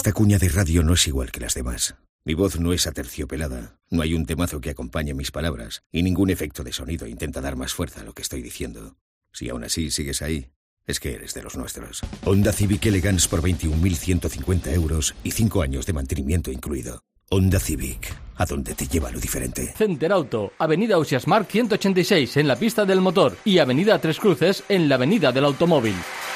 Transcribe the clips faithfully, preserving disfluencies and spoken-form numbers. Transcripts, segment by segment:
Esta cuña de radio no es igual que las demás. Mi voz no es aterciopelada, no hay un temazo que acompañe mis palabras y ningún efecto de sonido intenta dar más fuerza a lo que estoy diciendo. Si aún así sigues ahí, es que eres de los nuestros. Honda Civic Elegance por veintiún mil ciento cincuenta euros y cinco años de mantenimiento incluido. Honda Civic, a donde te lleva lo diferente. Center Auto, Avenida Ausiàs Marc ciento ochenta y seis en la pista del motor y Avenida Tres Cruces en la Avenida del Automóvil.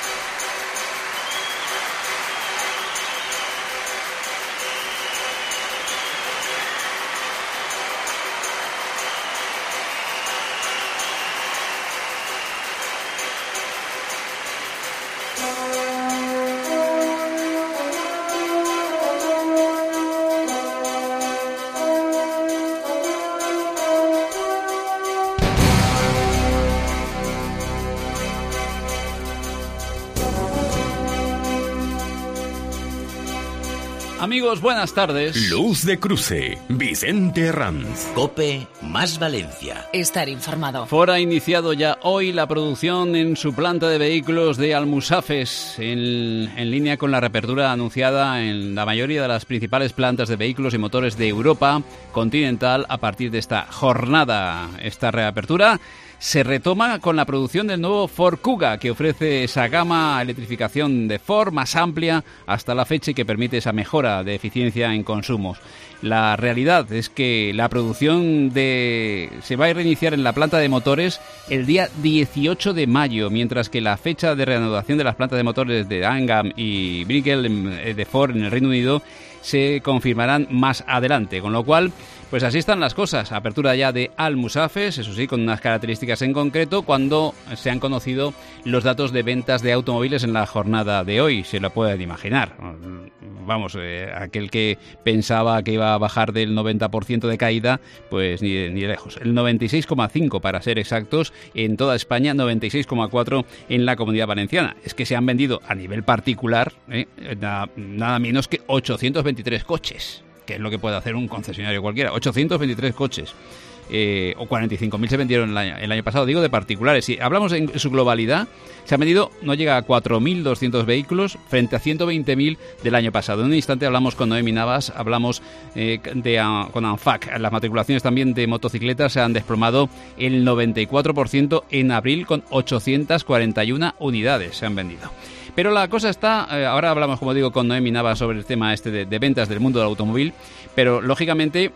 Amigos, buenas tardes. Luz de Cruce, Vicente Herranz. COPE más Valencia. Estar informado. Ford ha iniciado ya hoy la producción en su planta de vehículos de Almusafes, en, en línea con la reapertura anunciada en la mayoría de las principales plantas de vehículos y motores de Europa continental a partir de esta jornada. Esta reapertura se retoma con la producción del nuevo Ford Kuga, que ofrece esa gama electrificación de Ford más amplia hasta la fecha y que permite esa mejora de eficiencia en consumos. La realidad es que la producción de se va a reiniciar en la planta de motores el día dieciocho de mayo, mientras que la fecha de reanudación de las plantas de motores de Angham y Brickell de Ford en el Reino Unido se confirmarán más adelante, con lo cual, pues así están las cosas. Apertura ya de Almusafes, eso sí, con unas características en concreto, cuando se han conocido los datos de ventas de automóviles en la jornada de hoy, se lo pueden imaginar. Vamos, eh, aquel que pensaba que iba a bajar del noventa por ciento de caída, pues ni, ni de lejos. El noventa y seis coma cinco para ser exactos en toda España, noventa y seis coma cuatro en la Comunidad Valenciana. Es que se han vendido a nivel particular eh, nada, nada menos que ochocientos veintitrés coches, que es lo que puede hacer un concesionario cualquiera. ochocientos veintitrés coches. Eh, o cuarenta y cinco mil se vendieron el año, el año pasado, digo de particulares. Si hablamos en su globalidad, se han vendido, no llega a cuatro mil doscientos vehículos frente a ciento veinte mil del año pasado. En un instante hablamos con Noemi Navas, hablamos eh, de, uh, con ANFAC. Las matriculaciones también de motocicletas se han desplomado el noventa y cuatro por ciento en abril, con ochocientas cuarenta y una unidades se han vendido. Pero la cosa está, eh, ahora hablamos, como digo, con Noemi Navas sobre el tema este de, de ventas del mundo del automóvil, pero lógicamente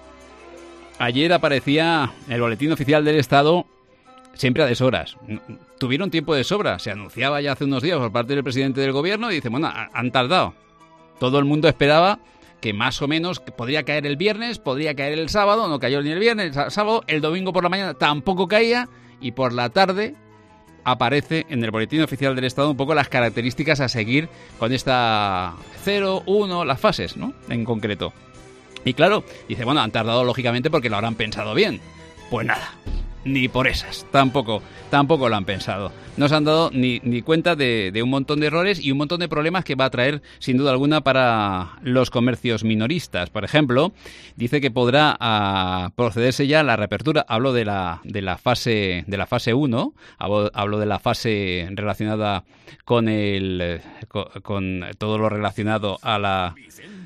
ayer aparecía el boletín oficial del Estado siempre a deshoras. Tuvieron tiempo de sobra, se anunciaba ya hace unos días por parte del presidente del gobierno y dice, bueno, han tardado. Todo el mundo esperaba que más o menos que podría caer el viernes, podría caer el sábado, no cayó ni el viernes, el sábado, el domingo por la mañana tampoco caía y por la tarde aparece en el boletín oficial del Estado un poco las características a seguir con esta cero, uno, las fases, ¿no? En concreto. Y claro, dice, bueno, han tardado lógicamente porque lo habrán pensado bien. Pues nada, ni por esas, tampoco, tampoco lo han pensado. No se han dado ni, ni cuenta de, de un montón de errores y un montón de problemas que va a traer, sin duda alguna, para los comercios minoristas. Por ejemplo, dice que podrá a, procederse ya a la reapertura. Hablo de la, de la fase de la fase uno, hablo, hablo de la fase relacionada con el con, con todo lo relacionado a la...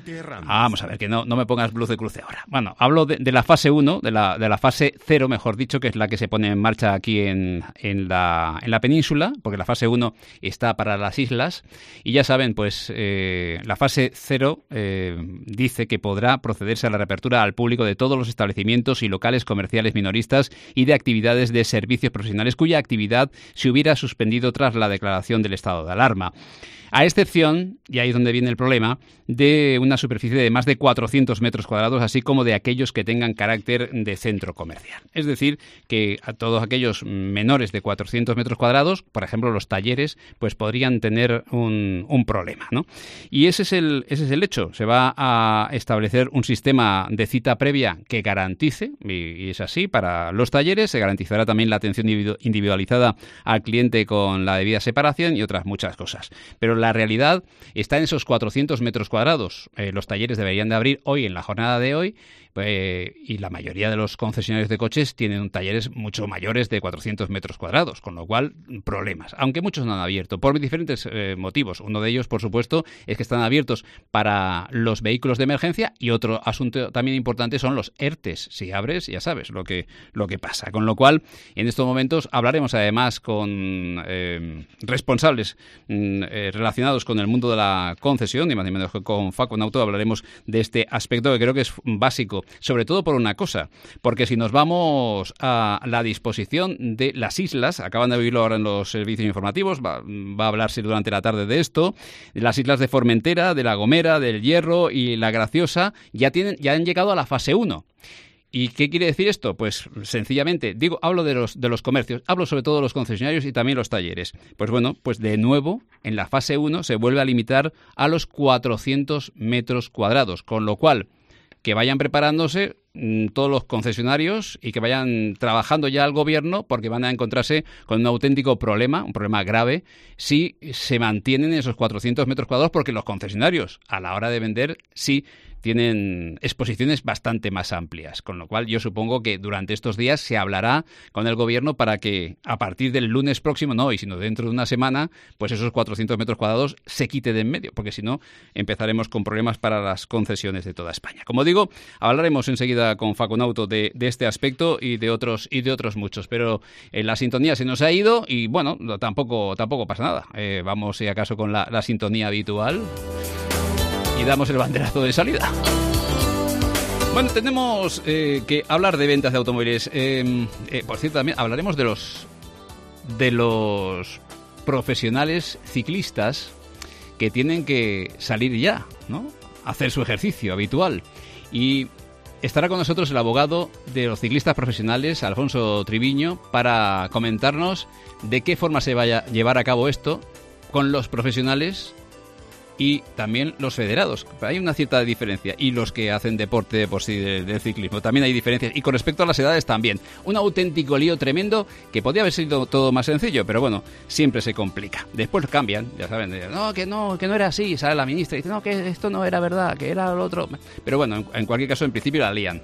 Ah, vamos a ver, que no, no me pongas Luz de Cruce ahora. Bueno, hablo de, de la fase uno, de la, de la fase cero, mejor dicho, que es la que se pone en marcha aquí en, en, la, en la península, porque la fase uno está para las islas. Y ya saben, pues eh, la fase cero eh, dice que podrá procederse a la reapertura al público de todos los establecimientos y locales comerciales minoristas y de actividades de servicios profesionales cuya actividad se hubiera suspendido tras la declaración del estado de alarma. A excepción, y ahí es donde viene el problema, de una superficie de más de cuatrocientos metros cuadrados, así como de aquellos que tengan carácter de centro comercial. Es decir, que a todos aquellos menores de cuatrocientos metros cuadrados, por ejemplo los talleres, pues podrían tener un, un problema, ¿no? Y ese es el, ese es el hecho. Se va a establecer un sistema de cita previa que garantice, y, y es así, para los talleres. Se garantizará también la atención individualizada al cliente con la debida separación y otras muchas cosas. Pero la realidad está en esos cuatrocientos metros cuadrados. eh, los talleres deberían de abrir hoy, en la jornada de hoy, eh, y la mayoría de los concesionarios de coches tienen talleres mucho mayores de cuatrocientos metros cuadrados, con lo cual, problemas. Aunque muchos no han abierto, por diferentes eh, motivos. Uno de ellos, por supuesto, es que están abiertos para los vehículos de emergencia, y otro asunto también importante son los ERTES. Si abres, ya sabes lo que, lo que pasa. Con lo cual, en estos momentos hablaremos además con eh, responsables eh, relacionados con el mundo de la concesión, ni más ni menos que con Faconauto. Hablaremos de este aspecto que creo que es básico, sobre todo por una cosa, porque si nos vamos a la disposición de las islas, acaban de oírlo ahora en los servicios informativos, va, va a hablarse durante la tarde de esto, las islas de Formentera, de La Gomera, del Hierro y La Graciosa ya tienen, ya han llegado a la fase uno. ¿Y qué quiere decir esto? Pues sencillamente, digo, hablo de los de los comercios, hablo sobre todo de los concesionarios y también los talleres. Pues bueno, pues de nuevo, en la fase uno se vuelve a limitar a los cuatrocientos metros cuadrados, con lo cual, que vayan preparándose mmm, todos los concesionarios y que vayan trabajando ya al gobierno, porque van a encontrarse con un auténtico problema, un problema grave, si se mantienen esos cuatrocientos metros cuadrados, porque los concesionarios, a la hora de vender, sí tienen exposiciones bastante más amplias, con lo cual yo supongo que durante estos días se hablará con el gobierno para que a partir del lunes próximo, no hoy, sino dentro de una semana, pues esos cuatrocientos metros cuadrados se quite de en medio, porque si no empezaremos con problemas para las concesiones de toda España. Como digo, hablaremos enseguida con Faconauto de, de este aspecto y de otros y de otros muchos, pero eh, la sintonía se nos ha ido y bueno, tampoco tampoco pasa nada. Eh, vamos si acaso con la, la sintonía habitual y damos el banderazo de salida. Bueno, tenemos eh, que hablar de ventas de automóviles. Eh, eh, por cierto, también hablaremos de los de los profesionales ciclistas que tienen que salir ya, ¿no? Hacer su ejercicio habitual. Y estará con nosotros el abogado de los ciclistas profesionales, Alfonso Triviño, para comentarnos de qué forma se vaya a llevar a cabo esto con los profesionales y también los federados. Hay una cierta diferencia. Y los que hacen deporte de por sí del de ciclismo. También hay diferencias. Y con respecto a las edades también. Un auténtico lío tremendo que podría haber sido todo más sencillo, pero bueno, siempre se complica. Después cambian, ya saben, de, no, que no, que no era así. Sale la ministra y dice, no, que esto no era verdad, que era lo otro. Pero bueno, en, en cualquier caso, en principio la lían.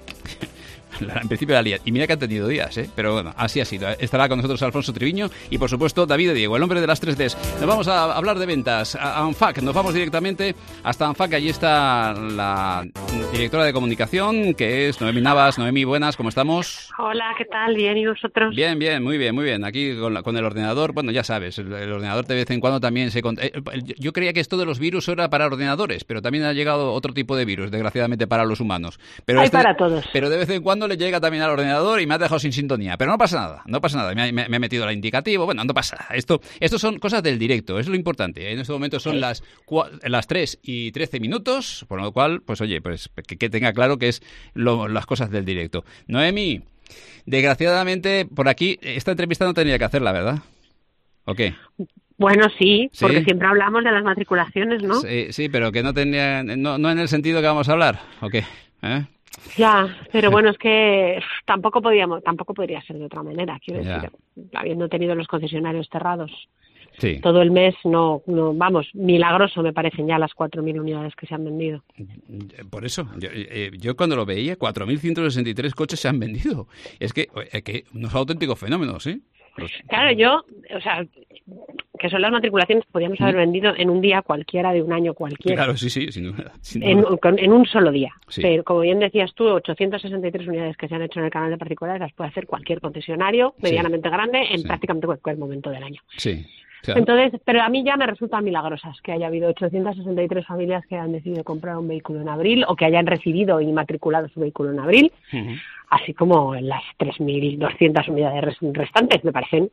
En principio la lía. Y mira que han tenido días, ¿eh? Pero bueno, así ha sido. Estará con nosotros Alfonso Triviño y, por supuesto, David de Diego, el hombre de las tres Ds. Nos vamos a hablar de ventas. A ANFAC, nos vamos directamente hasta ANFAC. Allí está la directora de comunicación, que es Noemí Navas. Noemí, buenas, ¿cómo estamos? Hola, ¿qué tal? Bien, ¿y vosotros? Bien, bien, muy bien, muy bien. Aquí con, la, con el ordenador, bueno, ya sabes, el, el ordenador de vez en cuando también se... Eh, yo creía que esto de los virus era para ordenadores, pero también ha llegado otro tipo de virus, desgraciadamente para los humanos. Pero Hay este, para todos. Pero de vez en cuando le llega también al ordenador y me ha dejado sin sintonía, pero no pasa nada, no pasa nada, me ha, me, me ha metido el indicativo, bueno, no pasa nada, esto, esto son cosas del directo, es lo importante, en este momento son las, las tres y trece minutos, por lo cual, pues oye, pues que, que tenga claro que es lo, las cosas del directo. Noemí, desgraciadamente por aquí, esta entrevista no tenía que hacerla, ¿verdad? ¿O qué? Bueno, sí, ¿Sí? Porque siempre hablamos de las matriculaciones, ¿no? Sí, sí, pero que no tenía, no, no en el sentido que vamos a hablar, ¿o qué? ¿Eh? Ya, pero bueno, es que tampoco podíamos, tampoco podría ser de otra manera, quiero Ya. decir, habiendo tenido los concesionarios cerrados Sí. todo el mes, no, no, vamos, milagroso me parecen ya las cuatro mil unidades que se han vendido. Por eso, yo, eh, yo cuando lo veía, cuatro mil ciento sesenta y tres coches se han vendido. Es que, eh, que unos auténticos fenómenos, ¿sí? Los... Claro, yo, o sea, que son las matriculaciones que podíamos haber vendido en un día cualquiera de un año cualquiera. Claro, sí, sí, sin duda. Sin duda. En, con, en un solo día. Sí. Pero, como bien decías tú, ochocientas sesenta y tres unidades que se han hecho en el canal de particulares las puede hacer cualquier concesionario medianamente sí. grande en Sí. prácticamente cualquier momento del año. Sí. Claro. Entonces, pero a mí ya me resultan milagrosas que haya habido ochocientas sesenta y tres familias que hayan decidido comprar un vehículo en abril o que hayan recibido y matriculado su vehículo en abril, Uh-huh. así como las tres mil doscientas unidades restantes. Me parecen,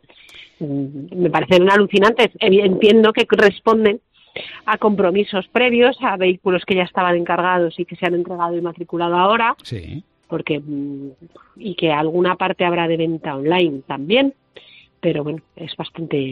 me parecen alucinantes. Entiendo que responden a compromisos previos, a vehículos que ya estaban encargados y que se han entregado y matriculado ahora, Sí. porque y que alguna parte habrá de venta online también, pero bueno, es bastante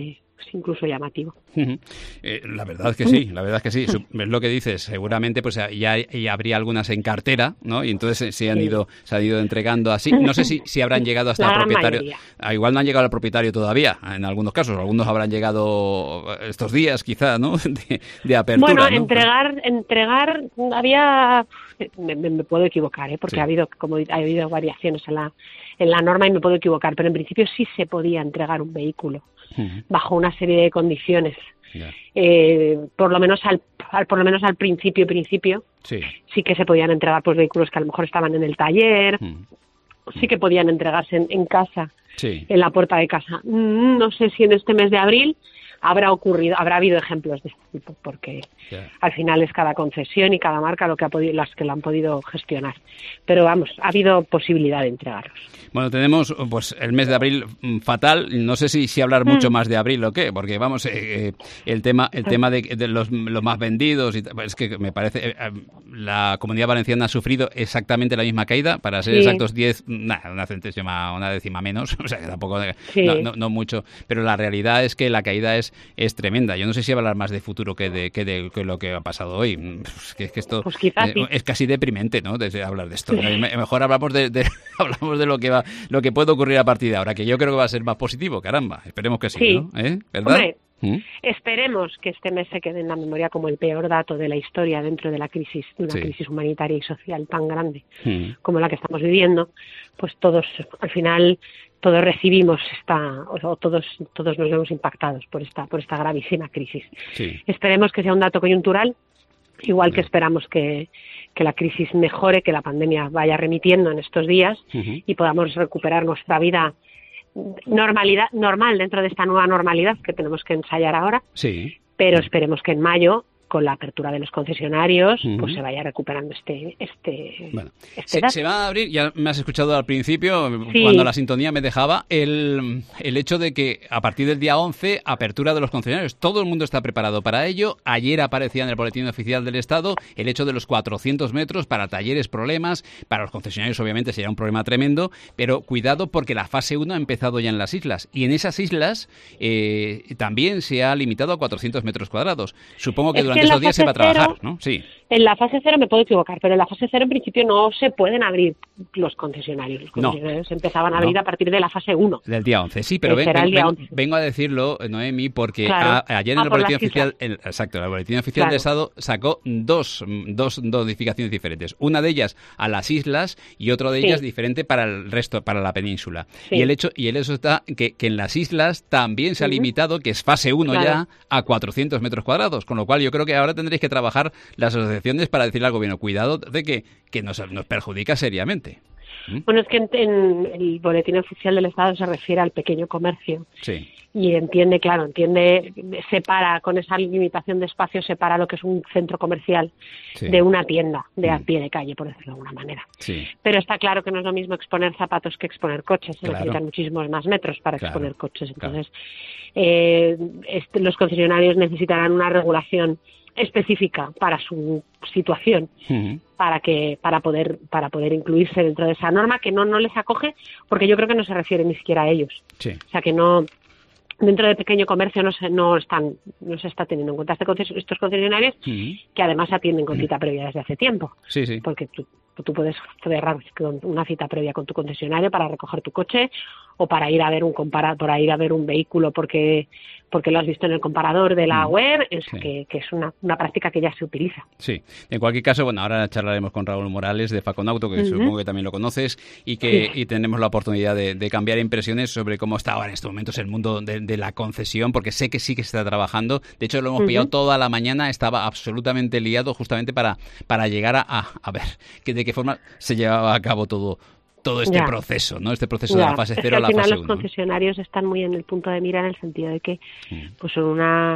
es incluso llamativo. Eh, la verdad es que sí, la verdad es que sí. Es lo que dices. Seguramente pues ya, ya habría algunas en cartera, ¿no? Y entonces se han ido, se han ido entregando así. No sé si, si habrán llegado hasta el propietario. Ah, igual no han llegado al propietario todavía, en algunos casos. Algunos habrán llegado estos días, quizá, ¿no? De, de apertura. Bueno, ¿no? entregar, entregar, había, me, me puedo equivocar, ¿eh? Porque sí. ha habido, como ha habido variaciones en la, en la norma y me puedo equivocar, pero en principio sí se podía entregar un vehículo uh-huh. bajo una serie de condiciones. Yeah. Eh, por lo menos al, al por lo menos al principio principio sí. sí que se podían entregar pues vehículos que a lo mejor estaban en el taller, uh-huh. sí que podían entregarse en, en casa, sí. en la puerta de casa. No sé si en este mes de abril habrá ocurrido, habrá habido ejemplos de este tipo, porque yeah. al final es cada concesión y cada marca lo que ha podido, las que lo han podido gestionar. Pero vamos, ha habido posibilidad de entregarlos. Bueno, tenemos pues el mes de abril fatal. No sé si, si hablar mucho mm. más de abril o qué, porque vamos, eh, eh, el tema el tema de, de los, los más vendidos, y, es que me parece, eh, la Comunidad Valenciana ha sufrido exactamente la misma caída, para ser sí. exactos diez, nada, una centésima, una décima menos, o sea que tampoco, sí. no, no, no mucho, pero la realidad es que la caída es es tremenda. Yo no sé si hablar más de futuro que de, que de que lo que ha pasado hoy. Es que, es que esto pues quizás, eh, sí. es casi deprimente, ¿no? De hablar de esto. Mejor hablamos de, de hablamos de lo que va, lo que puede ocurrir a partir de ahora, que yo creo que va a ser más positivo, caramba. Esperemos que sí, sí. ¿no? ¿Eh? ¿Verdad? Hombre, ¿Mm? Esperemos que este mes se quede en la memoria como el peor dato de la historia dentro de la crisis, de una sí. crisis humanitaria y social tan grande ¿Mm? como la que estamos viviendo. Pues todos, al final, todos recibimos esta, o todos todos nos vemos impactados por esta por esta gravísima crisis. Sí. Esperemos que sea un dato coyuntural, igual que esperamos que, que la crisis mejore, que la pandemia vaya remitiendo en estos días uh-huh. y podamos recuperar nuestra vida normalidad normal dentro de esta nueva normalidad que tenemos que ensayar ahora. Sí. Pero esperemos que en mayo, con la apertura de los concesionarios, uh-huh. pues se vaya recuperando este este, bueno, este se, se va a abrir, ya me has escuchado al principio, sí. cuando la sintonía me dejaba, el, el hecho de que a partir del día once, apertura de los concesionarios. Todo el mundo está preparado para ello. Ayer aparecía en el Boletín Oficial del Estado el hecho de los cuatrocientos metros para talleres, problemas. Para los concesionarios obviamente sería un problema tremendo, pero cuidado porque la fase uno ha empezado ya en las islas. Y en esas islas eh, también se ha limitado a cuatrocientos metros cuadrados. Supongo que es durante esos días se va a trabajar, cero, ¿no? Sí. En la fase cero me puedo equivocar, pero en la fase cero en principio no se pueden abrir los concesionarios. Los concesionarios no. empezaban a abrir no. a partir de la fase uno. Del día once, sí, pero ven, ven, ven, once. vengo a decirlo, Noemi, porque claro. a, ayer en ah, el Boletín Oficial, el, exacto, el Boletín Oficial claro. del Estado sacó dos, dos notificaciones diferentes. Una de ellas a las islas y otra de ellas sí. diferente para el resto, para la península. Sí. Y el hecho y el hecho está que, que en las islas también se ha limitado, que es fase uno claro. ya, a cuatrocientos metros cuadrados, con lo cual yo creo que ahora tendréis que trabajar las asociaciones para decirle al gobierno, cuidado de que, que nos, nos perjudica seriamente. ¿Mm? Bueno, es que en, en el Boletín Oficial del Estado se refiere al pequeño comercio. Sí. Y entiende, claro, entiende, separa, con esa limitación de espacio, separa lo que es un centro comercial sí. de una tienda de mm. a pie de calle, por decirlo de alguna manera. Sí. Pero está claro que no es lo mismo exponer zapatos que exponer coches. Se claro. necesitan muchísimos más metros para claro. exponer coches. Entonces, claro. eh, este, los concesionarios necesitarán una regulación específica para su situación uh-huh. para que para poder para poder incluirse dentro de esa norma que no no les acoge, porque yo creo que no se refiere ni siquiera a ellos. Sí. O sea que no, dentro del pequeño comercio no se no están no se está teniendo en cuenta este conces- estos concesionarios uh-huh. que además atienden con cita previa desde hace tiempo. Sí, sí. Porque tú tú puedes cerrar una cita previa con tu concesionario para recoger tu coche o para ir a ver un compara- para ir a ver un vehículo porque porque lo has visto en el comparador de la web, es sí. que, que es una, una práctica que ya se utiliza. Sí, en cualquier caso, bueno, ahora charlaremos con Raúl Morales de Faconauto, que uh-huh. supongo que también lo conoces, y que sí. y tenemos la oportunidad de, de cambiar impresiones sobre cómo está ahora en estos momentos el mundo de, de la concesión, porque sé que sí que se está trabajando. De hecho, lo hemos uh-huh. pillado toda la mañana, estaba absolutamente liado justamente para, para llegar a, a, a ver que de qué forma se llevaba a cabo todo todo este ya. proceso, ¿no? Este proceso ya. de la fase cero a la fase uno. Al final los concesionarios están muy en el punto de mira en el sentido de que mm. pues son una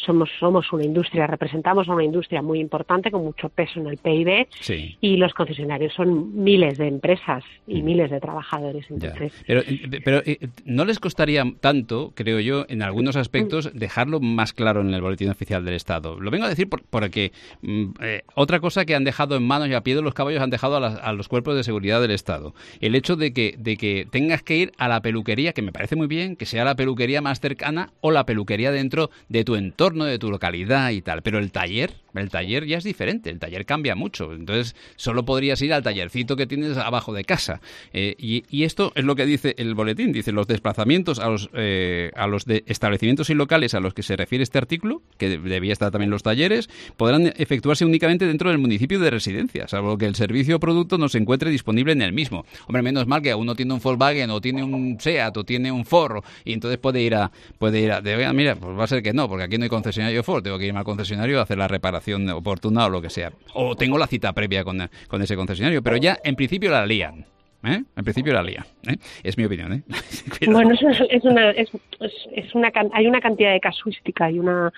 somos somos una industria, representamos a una industria muy importante con mucho peso en el P I B, sí. y los concesionarios son miles de empresas y mm. miles de trabajadores. Entonces, pero, pero ¿no les costaría tanto, creo yo, en algunos aspectos, mm. dejarlo más claro en el boletín oficial del Estado? Lo vengo a decir por, porque eh, otra cosa que han dejado en manos y a pie de los caballos han dejado a, las, a los cuerpos de seguridad del Estado. El hecho de que, de que tengas que ir a la peluquería, que me parece muy bien, que sea la peluquería más cercana o la peluquería dentro de tu entorno, de tu localidad y tal. Pero el taller, el taller ya es diferente, el taller cambia mucho. Entonces, solo podrías ir al tallercito que tienes abajo de casa. Eh, y, y esto es lo que dice el boletín. Dice, los desplazamientos a los, eh, a los de establecimientos y locales a los que se refiere este artículo, que debía estar también los talleres, podrán efectuarse únicamente dentro del municipio de residencia, salvo que el servicio o producto no se encuentre disponible en el mismo. Hombre, menos mal que uno tiene un Volkswagen o tiene un Seat o tiene un Ford y entonces puede ir a... puede ir a de, mira, pues va a ser que no, porque aquí no hay concesionario Ford, tengo que irme al concesionario a hacer la reparación oportuna o lo que sea. O tengo la cita previa con, con ese concesionario, pero ya en principio la lían. ¿Eh? En principio la lía, ¿eh? Es mi opinión, ¿eh? Bueno, es una, es una, es, es una, hay una cantidad de casuística y una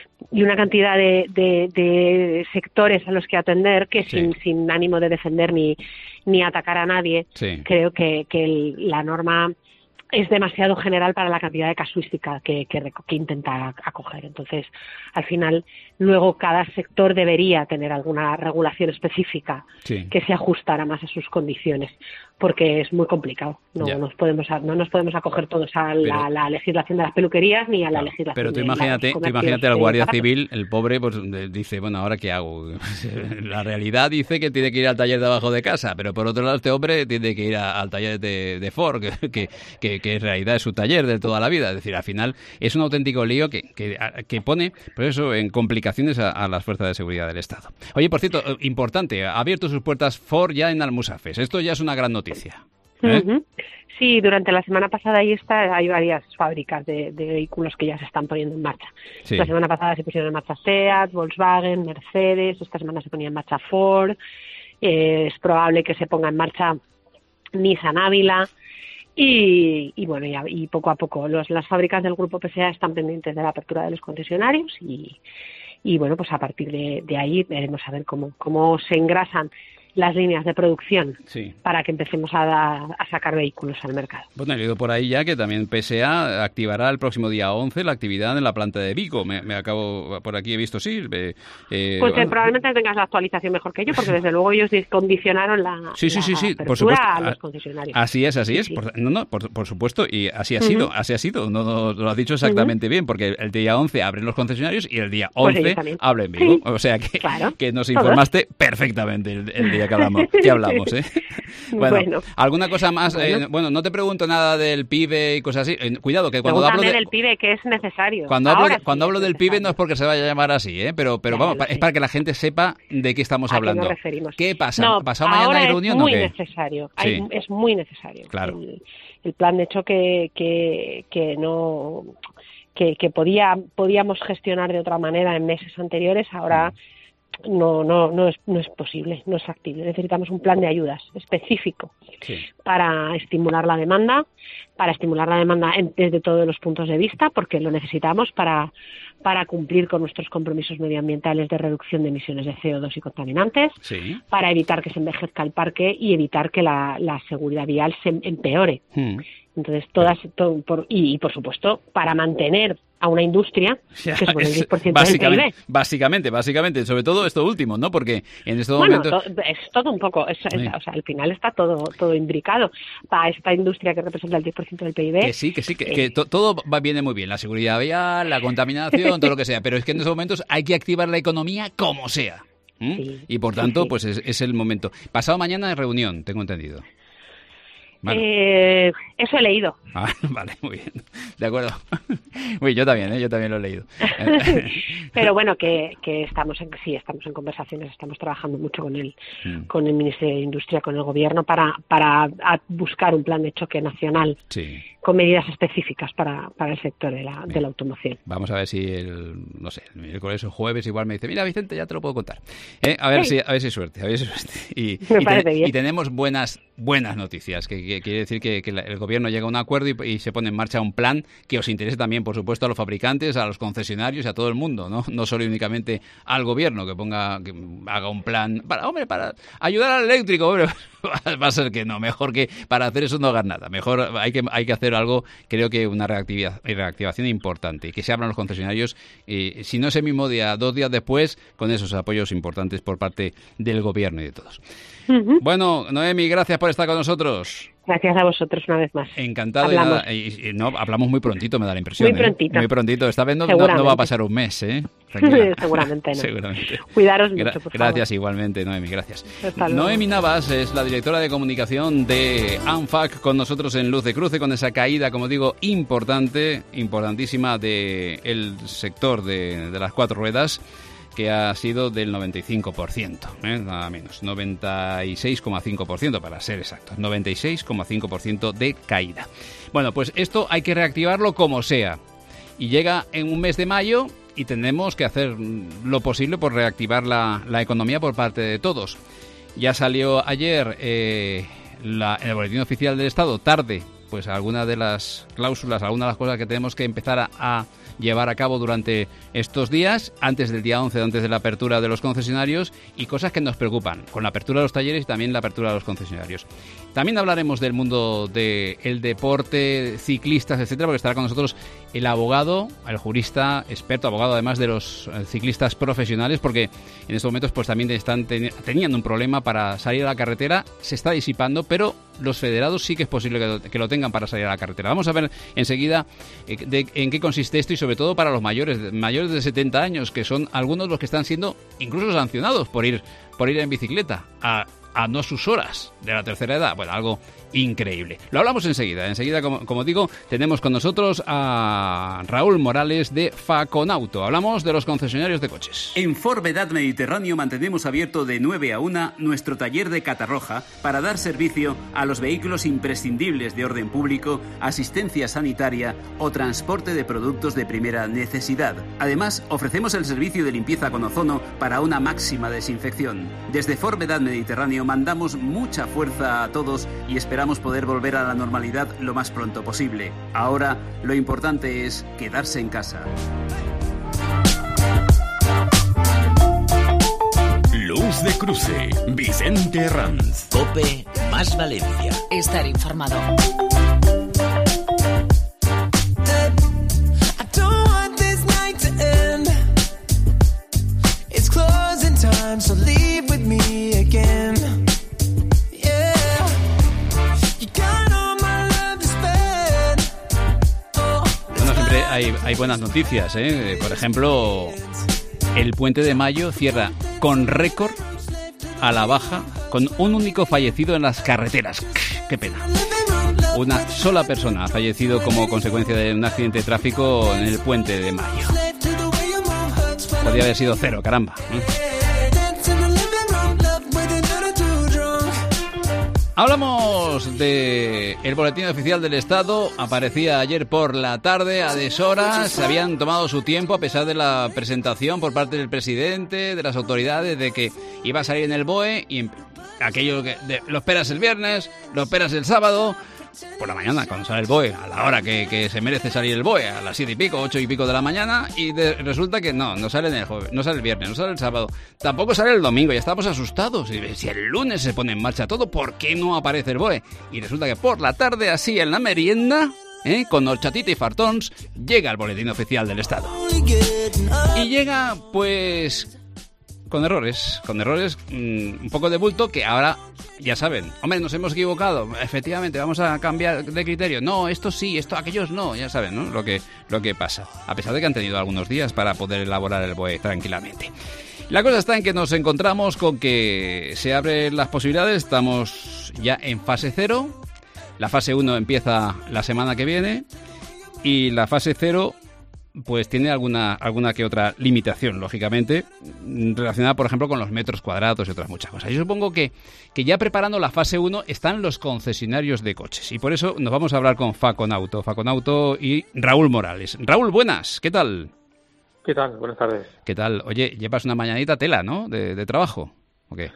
y una cantidad de, de, de sectores a los que atender que sí. sin, sin ánimo de defender ni, ni atacar a nadie, sí. creo que, que el, la norma es demasiado general para la cantidad de casuística que, que, que intenta acoger. Entonces, al final, luego cada sector debería tener alguna regulación específica sí. que se ajustara más a sus condiciones, porque es muy complicado. No ya. nos podemos no nos podemos acoger todos a la, pero, la legislación de las peluquerías ni a la claro, legislación pero tú de imagínate, tú imagínate al guardia civil, el pobre, pues dice, bueno, ¿ahora qué hago? La realidad dice que tiene que ir al taller de abajo de casa, pero por otro lado este hombre tiene que ir a, al taller de, de Ford, que, que, que, que en realidad es su taller de toda la vida. Es decir, al final es un auténtico lío que, que, que pone, por eso, en complicaciones a, a las fuerzas de seguridad del Estado. Oye, por cierto, importante, ha abierto sus puertas Ford ya en Almusafes. Esto ya es una gran noticia. ¿Eh? Uh-huh. Sí, durante la semana pasada ahí está, hay varias fábricas de, de vehículos que ya se están poniendo en marcha. Sí. La semana pasada se pusieron en marcha Seat, Volkswagen, Mercedes, esta semana se ponía en marcha Ford, eh, es probable que se ponga en marcha Nissan Ávila y, y bueno, y, y poco a poco los, las fábricas del grupo P S A están pendientes de la apertura de los concesionarios y, y bueno, pues a partir de, de ahí veremos a ver cómo, cómo se engrasan las líneas de producción sí. para que empecemos a, da, a sacar vehículos al mercado. Bueno, he leído por ahí ya que también P S A activará el próximo día once la actividad en la planta de Vigo. Me, me acabo, por aquí he visto, sí. Eh, eh, pues bueno. probablemente tengas la actualización mejor que yo, porque desde luego ellos condicionaron la, sí, sí, la sí, sí, apertura por supuesto. a los concesionarios. Así es, así sí, es. Sí. Por, no, no, por, por supuesto, y así ha sido, uh-huh. así ha sido. No, no, lo has dicho exactamente uh-huh. bien, porque el día once abren los concesionarios y el día once pues abren Vigo. Sí. O sea que, claro. que nos informaste ¿Todos? perfectamente el, el día que hablamos. Que hablamos, ¿eh? Bueno, bueno, ¿alguna cosa más? Bueno. Eh, bueno, no te pregunto nada del pibe y cosas así. Eh, cuidado, que cuando hablo de, del pibe, que es necesario. Cuando hablo, de, sí cuando hablo del necesario. pibe no es porque se vaya a llamar así, ¿eh? Pero, pero vamos, es para que la gente sepa de qué estamos ¿A hablando. Qué nos referimos? ¿Qué pasa? No, ¿Pasado mañana hay reunión o qué? Es muy necesario. Hay, sí. Es muy necesario. Claro. El, el plan de choque que, que no... que, que podía podíamos gestionar de otra manera en meses anteriores, ahora... Mm. No, no, no es, no es posible, no es factible. Necesitamos un plan de ayudas específico sí. para estimular la demanda, para estimular la demanda en, desde todos los puntos de vista, porque lo necesitamos para, para cumplir con nuestros compromisos medioambientales de reducción de emisiones de C O dos y contaminantes, sí. para evitar que se envejezca el parque y evitar que la, la seguridad vial se empeore. Mm. Entonces, todas, todo, por, y, y por supuesto, para mantener a una industria que supone el diez por ciento del P I B. Básicamente, básicamente, sobre todo esto último, ¿no? Porque en estos bueno, momentos... To, es todo un poco, es, sí. es, o sea, al final está todo todo imbricado para esta industria que representa el diez por ciento del P I B. Que sí, que sí, que, eh, que to, todo va, viene muy bien, la seguridad vial, la contaminación, todo lo que sea, pero es que en estos momentos hay que activar la economía como sea. ¿Mm? Sí, y por tanto, sí, sí. pues es, es el momento. Pasado mañana es reunión, tengo entendido. Bueno. Eh, eso he leído. Ah, vale, muy bien. De acuerdo. Uy, yo también, ¿eh? Yo también lo he leído. Pero bueno, que, que estamos en, sí, estamos en conversaciones, estamos trabajando mucho con el, mm. con el Ministerio de Industria, con el Gobierno, para, para buscar un plan de choque nacional sí. con medidas específicas para, para el sector de la, de la automoción. Vamos a ver si el, no sé, el miércoles o jueves igual me dice, mira, Vicente, ya te lo puedo contar. ¿Eh? A ver sí. si, a ver si suerte, a ver si suerte. Y, me y, parece ten, bien. y tenemos buenas, buenas noticias que que quiere decir que, que el gobierno llega a un acuerdo y, y se pone en marcha un plan que os interese también, por supuesto, a los fabricantes, a los concesionarios y a todo el mundo, ¿no? No solo únicamente al gobierno que ponga, que haga un plan para, hombre, para ayudar al eléctrico, hombre, va a ser que no, mejor que para hacer eso no hagas nada, mejor hay que hay que hacer algo, creo que una reactividad, reactivación importante, que se abran los concesionarios, eh, si no ese mismo día, dos días después, con esos apoyos importantes por parte del gobierno y de todos. Uh-huh. Bueno, Noemi, gracias por estar con nosotros. Gracias a vosotros una vez más. Encantado. Y, nada, y, y no, hablamos muy prontito, me da la impresión. Muy prontito. ¿eh? Muy prontito. Esta vez no, no, no va a pasar un mes, ¿eh? Seguramente no. Seguramente. Cuidaros mucho, Gra- por favor. Gracias igualmente, Noemi, gracias. Noemi Navas es la directora de comunicación de ANFAC con nosotros en Luz de Cruce, con esa caída, como digo, importante, importantísima del sector de, de las cuatro ruedas, que ha sido del noventa y cinco por ciento, ¿eh? Nada menos, noventa y seis coma cinco por ciento para ser exactos, noventa y seis coma cinco por ciento de caída. Bueno, pues esto hay que reactivarlo como sea, y llega en un mes de mayo y tenemos que hacer lo posible por reactivar la, la economía por parte de todos. Ya salió ayer eh, la, en el Boletín Oficial del Estado, tarde, pues algunas de las cláusulas, algunas de las cosas que tenemos que empezar a, a llevar a cabo durante estos días, antes del día once, antes de la apertura de los concesionarios, y cosas que nos preocupan, con la apertura de los talleres y también la apertura de los concesionarios. También hablaremos del mundo del deporte, ciclistas, etcétera, porque estará con nosotros el abogado, el jurista, experto, abogado además de los ciclistas profesionales, porque en estos momentos pues también están ten- teniendo un problema para salir a la carretera, se está disipando, pero los federados sí que es posible que lo, que lo tengan para salir a la carretera. Vamos a ver enseguida eh, de, en qué consiste esto, y sobre todo para los mayores, mayores de setenta años, que son algunos los que están siendo incluso sancionados por ir, por ir en bicicleta a, a no sus horas de la tercera edad. Bueno, algo increíble. Lo hablamos enseguida. Enseguida, como, como digo, tenemos con nosotros a Raúl Morales de Faconauto. Hablamos de los concesionarios de coches. En Forvedad Mediterráneo mantenemos abierto de nueve a una nuestro taller de Catarroja para dar servicio a los vehículos imprescindibles de orden público, asistencia sanitaria o transporte de productos de primera necesidad. Además, ofrecemos el servicio de limpieza con ozono para una máxima desinfección. Desde Forvedad Mediterráneo mandamos mucha fuerza a todos y esperamos Esperamos poder volver a la normalidad lo más pronto posible. Ahora, lo importante es quedarse en casa. Luz de Cruce, Vicente Herranz. COPE más Valencia. Estar informado. Hay, hay buenas noticias, ¿eh? Por ejemplo, el Puente de Mayo cierra con récord a la baja, con un único fallecido en las carreteras. ¡Qué pena! Una sola persona ha fallecido como consecuencia de un accidente de tráfico en el Puente de Mayo. Podría haber sido cero, caramba, ¿eh? Hablamos de el Boletín Oficial del Estado. Aparecía ayer por la tarde a deshoras. Se habían tomado su tiempo a pesar de la presentación por parte del presidente, de las autoridades, de que iba a salir en el B O E, y aquello que de, lo esperas el viernes, lo esperas el sábado, por la mañana, cuando sale el B O E, a la hora que, que se merece salir el B O E, a las siete y pico, ocho y pico de la mañana, y de, resulta que no, no sale en el jueves, no sale el viernes, no sale el sábado, tampoco sale el domingo. Ya estamos asustados. Y si el lunes se pone en marcha todo, ¿por qué no aparece el B O E? Y resulta que por la tarde, así en la merienda, ¿eh?, con horchatita y fartons, llega el Boletín Oficial del Estado. Y llega, pues, con errores, con errores, mmm, un poco de bulto, que ahora, ya saben, hombre, nos hemos equivocado, efectivamente, vamos a cambiar de criterio. No, esto sí, esto, aquellos no, ya saben, ¿no?, lo que, lo que pasa. A pesar de que han tenido algunos días para poder elaborar el B O E tranquilamente. La cosa está en que nos encontramos con que se abren las posibilidades, estamos ya en fase cero, la fase uno empieza la semana que viene, y la fase cero pues tiene alguna alguna que otra limitación, lógicamente, relacionada, por ejemplo, con los metros cuadrados y otras muchas cosas. Yo supongo que, que ya preparando la fase uno están los concesionarios de coches, y por eso nos vamos a hablar con Faconauto, Faconauto y Raúl Morales. Raúl, buenas, ¿qué tal? ¿Qué tal? Buenas tardes. ¿Qué tal? Oye, llevas una mañanita tela, ¿no?, de, de trabajo, ¿o qué?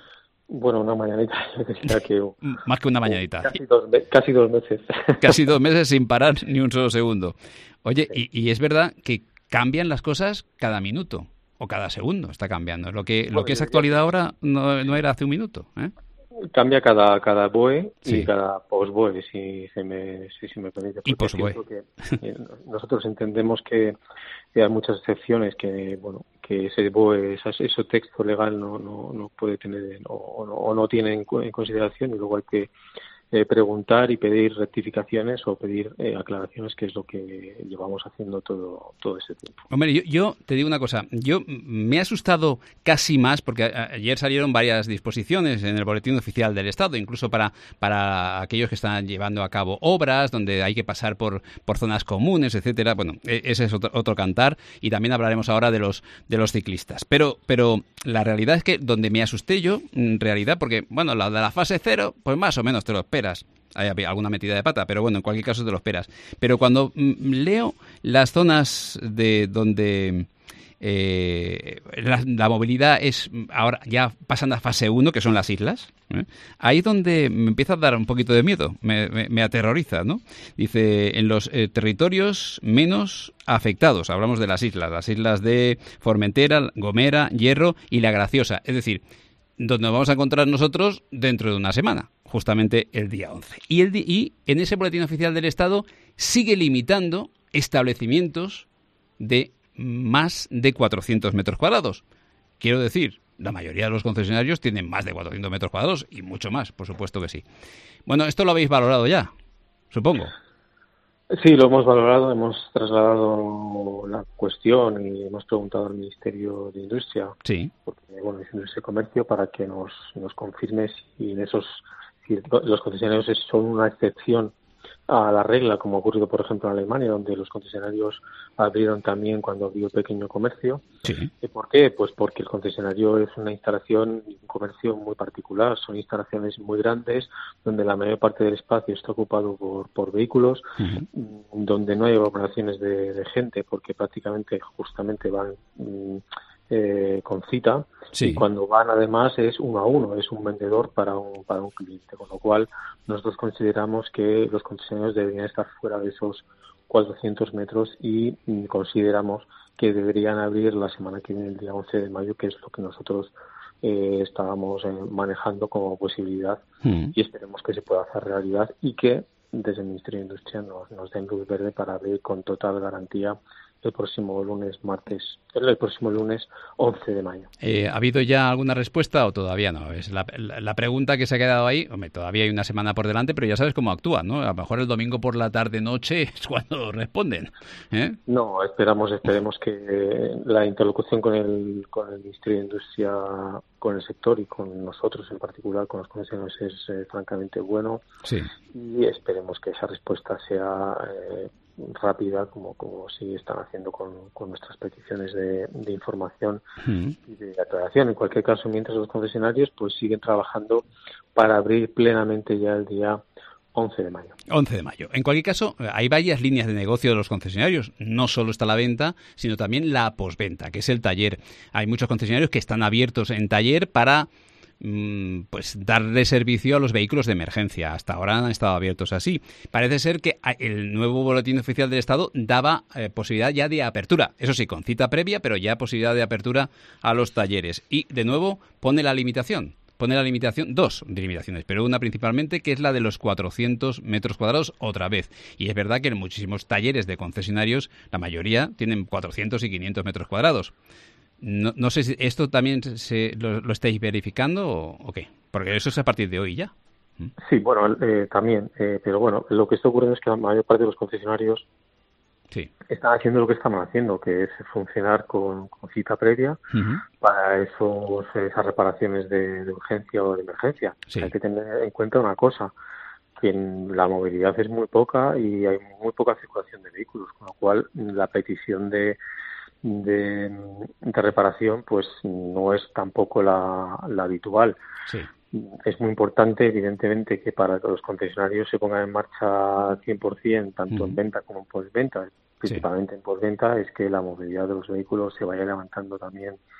Bueno, una mañanita, yo diría que... Más que una mañanita. Casi dos, casi dos meses. Casi dos meses sin parar ni un solo segundo. Oye, y, y es verdad que cambian las cosas cada minuto o cada segundo, está cambiando. Lo que, lo que es actualidad ahora no, no era hace un minuto, ¿eh? Cambia cada cada B O E sí. y cada post-B O E, si se me, si, si me permite. Y post-B O E. Que, eh, nosotros entendemos que, que hay muchas excepciones que, bueno, que ese B O E, ese, ese texto legal no, no, no puede tener o, o, no, o no tiene en, en consideración, y luego hay que eh, preguntar y pedir rectificaciones o pedir eh, aclaraciones, que es lo que llevamos haciendo todo todo ese tiempo. Hombre, yo, yo te digo una cosa, yo me he asustado casi más porque a, ayer salieron varias disposiciones en el Boletín Oficial del Estado, incluso para para aquellos que están llevando a cabo obras donde hay que pasar por por zonas comunes, etcétera. Bueno, ese es otro, otro cantar, y también hablaremos ahora de los de los ciclistas. Pero pero la realidad es que donde me asusté yo, en realidad, porque bueno, la de la fase cero, pues más o menos te lo esperas. Hay alguna metida de pata, pero bueno, en cualquier caso te lo esperas. Pero cuando mm, leo las zonas de donde eh, la, la movilidad es ahora ya pasando a fase uno, que son las islas, ¿eh? Ahí donde me empieza a dar un poquito de miedo, me, me, me aterroriza, ¿no? Dice, en los eh, territorios menos afectados, hablamos de las islas, las islas de Formentera, Gomera, Hierro y La Graciosa, es decir, donde nos vamos a encontrar nosotros dentro de una semana, justamente el día once. Y, el di- y en ese Boletín Oficial del Estado sigue limitando establecimientos de más de cuatrocientos metros cuadrados. Quiero decir, la mayoría de los concesionarios tienen más de cuatrocientos metros cuadrados y mucho más, por supuesto que sí. Bueno, esto lo habéis valorado ya, supongo. Sí, lo hemos valorado, hemos trasladado la cuestión y hemos preguntado al Ministerio de Industria, sí. porque, bueno, es Industria y Comercio, para que nos, nos confirme si en esos si los concesionarios son una excepción a la regla, como ha ocurrido, por ejemplo, en Alemania, donde los concesionarios abrieron también cuando abrió pequeño comercio. Sí. ¿Y por qué? Pues porque el concesionario es una instalación y un comercio muy particular. Son instalaciones muy grandes, donde la mayor parte del espacio está ocupado por, por vehículos, uh-huh. donde no hay aglomeraciones de, de gente, porque prácticamente, justamente van mm, eh, con cita. Sí. Y cuando van, además, es uno a uno, es un vendedor para un para un cliente, con lo cual nosotros consideramos que los concesionarios deberían estar fuera de esos cuatrocientos metros y mm, consideramos que deberían abrir la semana que viene, el día once de mayo, que es lo que nosotros eh, estábamos eh, manejando como posibilidad, mm. y esperemos que se pueda hacer realidad y que desde el Ministerio de Industria nos, nos den luz verde para abrir con total garantía el próximo lunes, martes, el próximo lunes once de mayo. Eh, ¿Ha habido ya alguna respuesta o todavía no? Es la, la, la pregunta que se ha quedado ahí. Hombre, todavía hay una semana por delante, pero ya sabes cómo actúan, ¿no? A lo mejor el domingo por la tarde-noche es cuando responden, ¿eh? No, esperamos, esperemos que la interlocución con el, con el Ministerio de Industria, con el sector y con nosotros en particular, con los concesionarios, es eh, francamente bueno. Sí. Y esperemos que esa respuesta sea eh, rápida, como como sí están haciendo con, con nuestras peticiones de, de información mm. y de aclaración. En cualquier caso, mientras los concesionarios pues siguen trabajando para abrir plenamente ya el día once de mayo. once de mayo. En cualquier caso, hay varias líneas de negocio de los concesionarios. No solo está la venta, sino también la posventa, que es el taller. Hay muchos concesionarios que están abiertos en taller para pues darle servicio a los vehículos de emergencia. Hasta ahora han estado abiertos así. Parece ser que el nuevo Boletín Oficial del Estado daba eh, posibilidad ya de apertura, eso sí, con cita previa, pero ya posibilidad de apertura a los talleres. Y, de nuevo, pone la limitación. Pone la limitación, dos limitaciones, pero una principalmente, que es la de los cuatrocientos metros cuadrados otra vez. Y es verdad que en muchísimos talleres de concesionarios, la mayoría tienen cuatrocientos y quinientos metros cuadrados. No, no sé si esto también se, lo, lo estáis verificando o, o qué, porque eso es a partir de hoy ya. Sí, bueno, eh, también, eh, pero bueno, lo que está ocurriendo es que la mayor parte de los concesionarios sí. están haciendo lo que están haciendo, que es funcionar con, con cita previa uh-huh. para esos, esas reparaciones de, de urgencia o de emergencia. Sí. Hay que tener en cuenta una cosa, que la movilidad es muy poca y hay muy poca circulación de vehículos, con lo cual la petición de De, de reparación pues no es tampoco la, la habitual. Sí. Es muy importante, evidentemente, que para que los concesionarios se pongan en marcha cien por ciento, tanto uh-huh. en venta como en postventa, principalmente sí. en postventa, es que la movilidad de los vehículos se vaya levantando también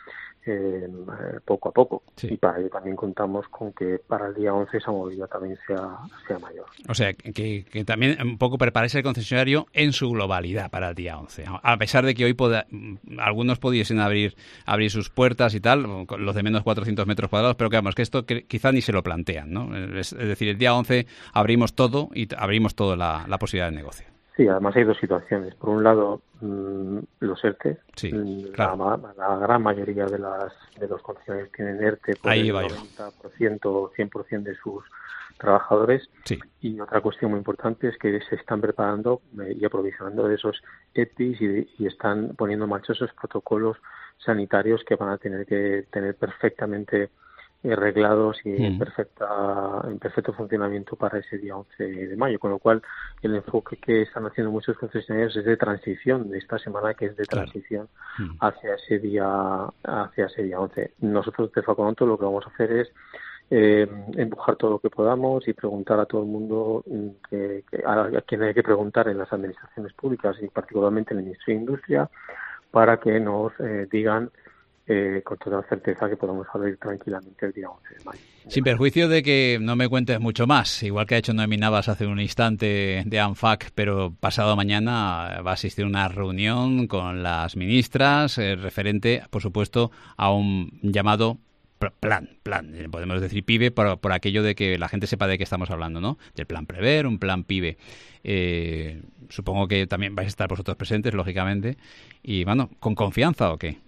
eh, poco a poco. Sí. Y para ello también contamos con que para el día once esa movilidad también sea, sea mayor. O sea, que, que también un poco preparáis el concesionario en su globalidad para el día once. A pesar de que hoy poda, algunos pudiesen abrir abrir sus puertas y tal, los de menos cuatrocientos metros cuadrados, pero que vamos, que esto que, quizá ni se lo plantean, ¿no? Es, es decir, el día once abrimos todo y abrimos toda la, la posibilidad de negocio. Sí, además hay dos situaciones. Por un lado, mmm, los ERTE. Sí, la, claro. la gran mayoría de las de los concesionarios tienen ERTE por Ahí el va yo. noventa por ciento o cien por ciento de sus trabajadores. Sí. Y otra cuestión muy importante es que se están preparando eh, y aprovisionando de esos E P Is y, y están poniendo en marcha esos protocolos sanitarios que van a tener que tener perfectamente arreglados y mm. en perfecta en perfecto funcionamiento para ese día once de mayo, con lo cual el enfoque que están haciendo muchos concesionarios es de transición de esta semana, que es de transición claro. hacia ese día hacia ese día once. Nosotros de Faconauto lo que vamos a hacer es eh, empujar todo lo que podamos y preguntar a todo el mundo que, que a, a quien hay que preguntar en las administraciones públicas y particularmente en el Ministerio de Industria para que nos eh, digan Eh, con toda certeza que podamos abrir tranquilamente el día once de mayo. Sin perjuicio de que no me cuentes mucho más, igual que ha hecho Noemí Navas hace un instante de ANFAC, pero pasado mañana va a asistir a una reunión con las ministras eh, referente, por supuesto, a un llamado plan, plan, podemos decir PIBE, por, por aquello de que la gente sepa de qué estamos hablando, ¿no? Del plan Prever, un plan PIBE. Eh, supongo que también vais a estar vosotros presentes, lógicamente, y bueno, ¿con confianza o qué?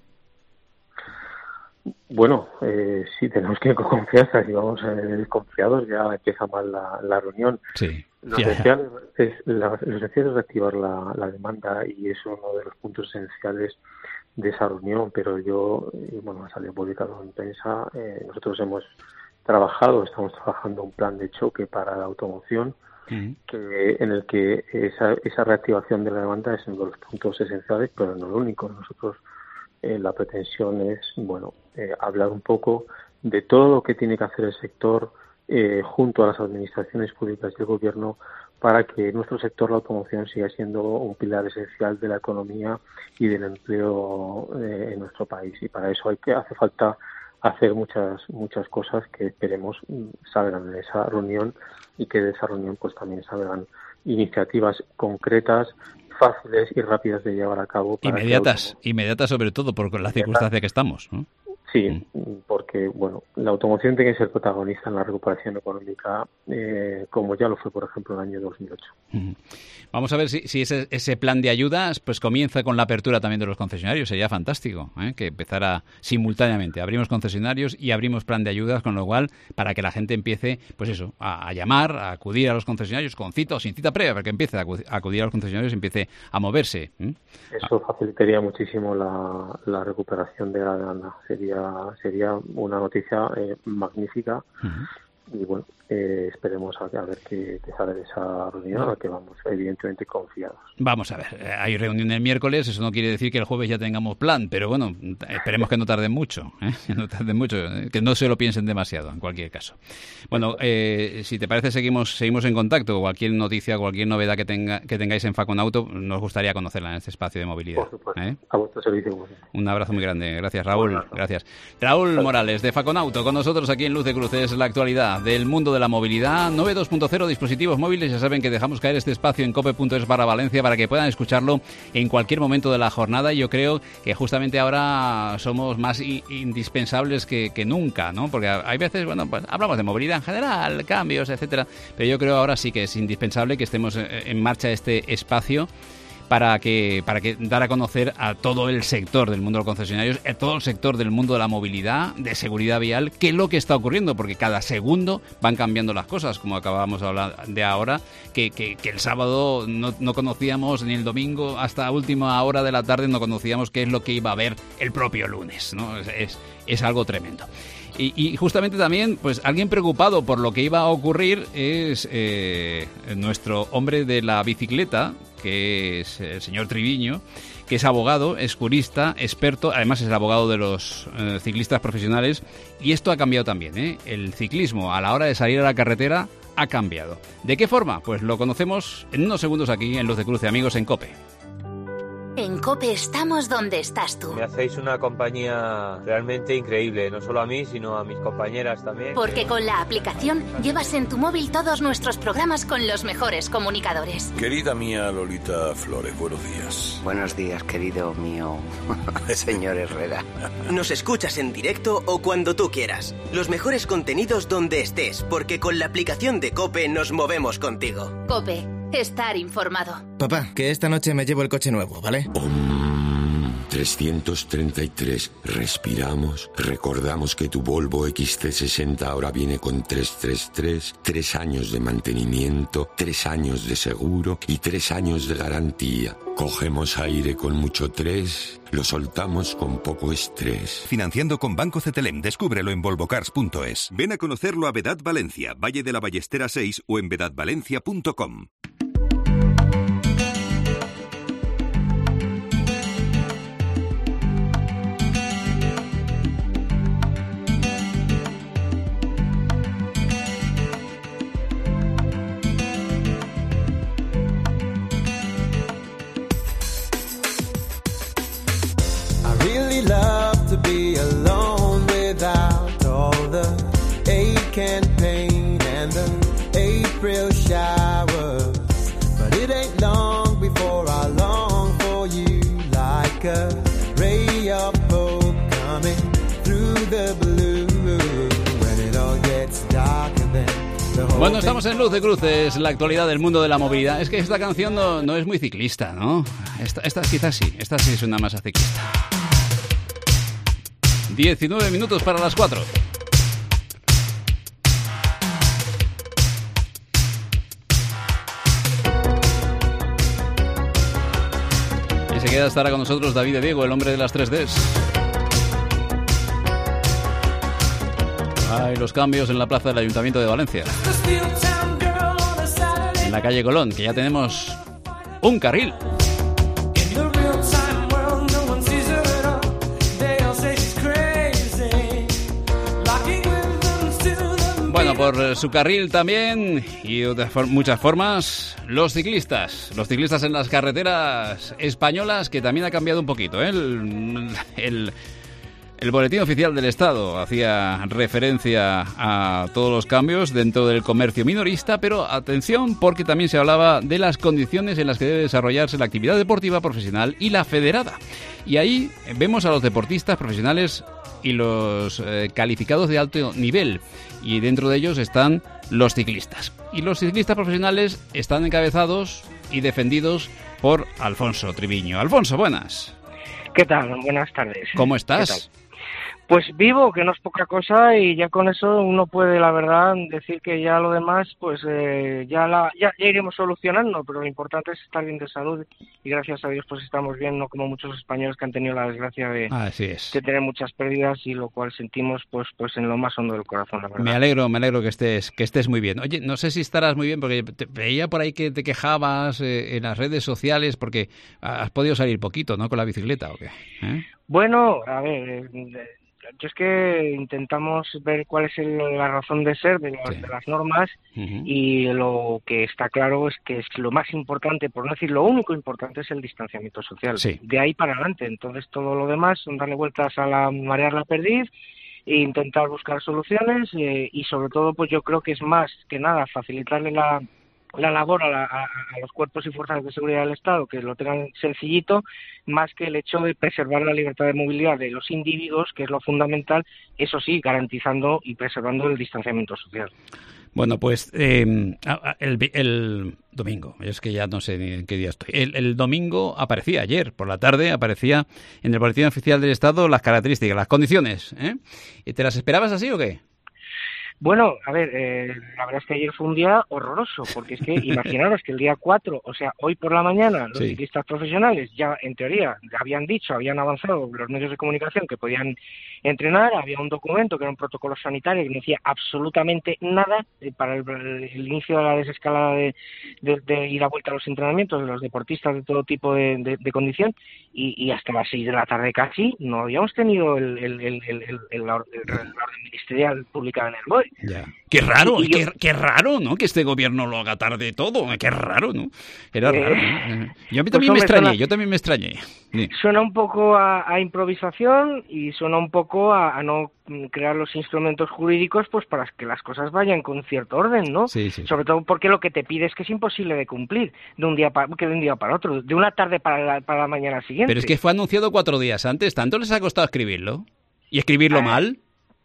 Bueno, eh, sí, tenemos que ir con confianza. Si vamos eh, desconfiados, ya empieza mal la, la reunión. Sí. Lo esencial es, la, lo esencial es reactivar la, la demanda y es uno de los puntos esenciales de esa reunión. Pero yo, y bueno, ha salido publicado en prensa, eh, nosotros hemos trabajado, estamos trabajando un plan de choque para la automoción, uh-huh. que en el que esa, esa reactivación de la demanda es uno de los puntos esenciales, pero no lo único. Nosotros Eh, la pretensión es, bueno, eh, hablar un poco de todo lo que tiene que hacer el sector eh, junto a las administraciones públicas y el gobierno para que nuestro sector, la automoción, siga siendo un pilar esencial de la economía y del empleo eh, en nuestro país. Y para eso hay que hace falta hacer muchas muchas cosas que esperemos salgan de esa reunión y que de esa reunión pues también salgan iniciativas concretas, fáciles y rápidas de llevar a cabo. Para inmediatas, que inmediatas sobre todo por la circunstancia que estamos, ¿no? Sí, mm. porque bueno, la automoción tiene que ser protagonista en la recuperación económica, eh, como ya lo fue, por ejemplo, en el año dos mil ocho. Mm. Vamos a ver si, si ese, ese plan de ayudas pues comienza con la apertura también de los concesionarios. Sería fantástico, ¿eh? Que empezara simultáneamente. Abrimos concesionarios y abrimos plan de ayudas, con lo cual, para que la gente empiece, pues eso, a, a llamar, a acudir a los concesionarios con cita o sin cita previa, para que empiece a acudir a los concesionarios y empiece a moverse. ¿eh? Eso facilitaría muchísimo la, la recuperación de la demanda. Sería sería una noticia eh, magnífica. Uh-huh. Y bueno, eh, esperemos a, a ver qué, qué sale de esa reunión, a la que vamos evidentemente confiados. Vamos a ver, hay reunión el miércoles, eso no quiere decir que el jueves ya tengamos plan, pero bueno, esperemos que no tarden mucho, ¿eh? que no tarden mucho, que no se lo piensen demasiado, en cualquier caso. Bueno, eh, si te parece, seguimos seguimos en contacto. Cualquier noticia, cualquier novedad que tenga que tengáis en Faconauto, nos gustaría conocerla en este espacio de movilidad. Por supuesto, ¿eh? a vuestro servicio. Un abrazo muy grande, gracias Raúl, gracias. Raúl Morales de Faconauto, con nosotros aquí en Luz de Cruces, la actualidad del mundo de la movilidad. Nueve dos punto cero, dispositivos móviles, ya saben que dejamos caer este espacio en cope punto es barra Valencia para que puedan escucharlo en cualquier momento de la jornada, y yo creo que justamente ahora somos más indispensables que, que nunca, ¿no? Porque hay veces, bueno, pues hablamos de movilidad en general, cambios, etcétera, pero yo creo ahora sí que es indispensable que estemos en marcha este espacio para que para que dar a conocer a todo el sector del mundo de los concesionarios, a todo el sector del mundo de la movilidad, de seguridad vial, qué es lo que está ocurriendo, porque cada segundo van cambiando las cosas, como acabamos de hablar de ahora, que, que, que el sábado no, no conocíamos, ni el domingo hasta última hora de la tarde no conocíamos qué es lo que iba a haber el propio lunes, ¿no? Es, es, es algo tremendo. Y, y justamente también, pues alguien preocupado por lo que iba a ocurrir es eh, nuestro hombre de la bicicleta, que es el señor Triviño, que es abogado, es jurista, experto, además es el abogado de los eh, ciclistas profesionales, y esto ha cambiado también, ¿eh? El ciclismo a la hora de salir a la carretera ha cambiado. ¿De qué forma? Pues lo conocemos en unos segundos aquí en Luz de Cruce, amigos, en COPE. En COPE estamos donde estás tú. Me hacéis una compañía realmente increíble, no solo a mí, sino a mis compañeras también. Porque con la aplicación llevas en tu móvil todos nuestros programas con los mejores comunicadores. Querida mía Lolita Flores, buenos días. Buenos días, querido mío, señor Herrera. Nos escuchas en directo o cuando tú quieras. Los mejores contenidos donde estés, porque con la aplicación de COPE nos movemos contigo. COPE. Estar informado. Papá, que esta noche me llevo el coche nuevo, ¿vale? Um, trescientos treinta y tres. Respiramos. Recordamos que tu Volvo X C sesenta ahora viene con trescientos treinta y tres, tres años de mantenimiento, tres años de seguro y tres años de garantía. Cogemos aire con mucho tres, lo soltamos con poco estrés. Financiando con Banco Cetelem. Descúbrelo en volvocars punto es. Ven a conocerlo a Vedad Valencia, Valle de la Ballestera seis o en vedad valencia punto com. Love to be alone without all the ache and pain and the April showers. But it ain't long before I long for you like a ray of hope coming through the blue when it all gets darker than. Bueno, estamos en Luz de Cruces, la actualidad del mundo de la movilidad. Es que esta canción no, no es muy ciclista, ¿no? Esta, esta quizás sí, esta sí es una masa ciclista. diecinueve minutos para las cuatro. Y se queda estará con nosotros David de Diego, el hombre de las tres Ds. Hay los cambios en la plaza del Ayuntamiento de Valencia. En la calle Colón, que ya tenemos un carril. Bueno, por su carril también y de muchas formas, los ciclistas. Los ciclistas en las carreteras españolas, que también ha cambiado un poquito, ¿eh? El, el, el Boletín Oficial del Estado hacía referencia a todos los cambios dentro del comercio minorista, pero atención, porque también se hablaba de las condiciones en las que debe desarrollarse la actividad deportiva profesional y la federada. Y ahí vemos a los deportistas profesionales y los eh, calificados de alto nivel, y dentro de ellos están los ciclistas. Y los ciclistas profesionales están encabezados y defendidos por Alfonso Triviño. Alfonso, buenas. ¿Qué tal? Buenas tardes. ¿Cómo estás? Pues vivo, que no es poca cosa, y ya con eso uno puede, la verdad, decir que ya lo demás, pues eh, ya, la, ya ya iremos solucionando, pero lo importante es estar bien de salud, y gracias a Dios pues estamos bien, no como muchos españoles que han tenido la desgracia de, Así es. de tener muchas pérdidas, y lo cual sentimos pues pues en lo más hondo del corazón, la verdad. Me alegro, me alegro que estés que estés muy bien. Oye, no sé si estarás muy bien, porque te veía por ahí que te quejabas eh, en las redes sociales, porque has podido salir poquito, ¿no?, con la bicicleta, ¿o qué? ¿Eh? Bueno, a ver... Eh, Yo es que intentamos ver cuál es el, la razón de ser de, los, sí. de las normas, uh-huh. y lo que está claro es que es lo más importante, por no decir lo único importante, es el distanciamiento social. Sí. De ahí para adelante. Entonces todo lo demás son darle vueltas a la marear la perdiz e intentar buscar soluciones, eh, y sobre todo pues yo creo que es más que nada facilitarle la la labor a, la, a, a los cuerpos y fuerzas de seguridad del Estado, que lo tengan sencillito, más que el hecho de preservar la libertad de movilidad de los individuos, que es lo fundamental, eso sí, garantizando y preservando el distanciamiento social. Bueno, pues eh, el, el domingo, es que ya no sé ni en qué día estoy, el, el domingo aparecía, ayer por la tarde, aparecía en el Boletín Oficial del Estado las características, las condiciones, ¿eh? ¿Te las esperabas así o qué? Bueno, a ver, eh, la verdad es que ayer fue un día horroroso, porque es que imaginaros que el día cuatro, o sea, hoy por la mañana, los sí. ciclistas profesionales ya, en teoría, habían dicho, habían avanzado los medios de comunicación que podían entrenar, había un documento que era un protocolo sanitario que no decía absolutamente nada eh, para el, el inicio de la desescalada de, de, de ir a vuelta a los entrenamientos de los deportistas de todo tipo de, de, de condición, y, y hasta las seis de la tarde casi no habíamos tenido el, el, el, el, el, el, el, la orden ministerial publicada en el B O E. hoy. Ya. Qué raro, y, y qué, yo, qué raro, ¿no? Que este gobierno lo haga tarde todo, qué raro, ¿no? Era eh, raro, ¿no? Yo a mí también pues, me extrañé, suena, yo también me extrañé. Sí. Suena un poco a, a improvisación y suena un poco a, a no crear los instrumentos jurídicos pues para que las cosas vayan con cierto orden, ¿no? Sí, sí. Sobre todo porque lo que te pide es que es imposible de cumplir de un día para, que de un día para otro, de una tarde para la, para la mañana siguiente. Pero es que fue anunciado cuatro días antes, ¿tanto les ha costado escribirlo? ¿Y escribirlo ah, mal?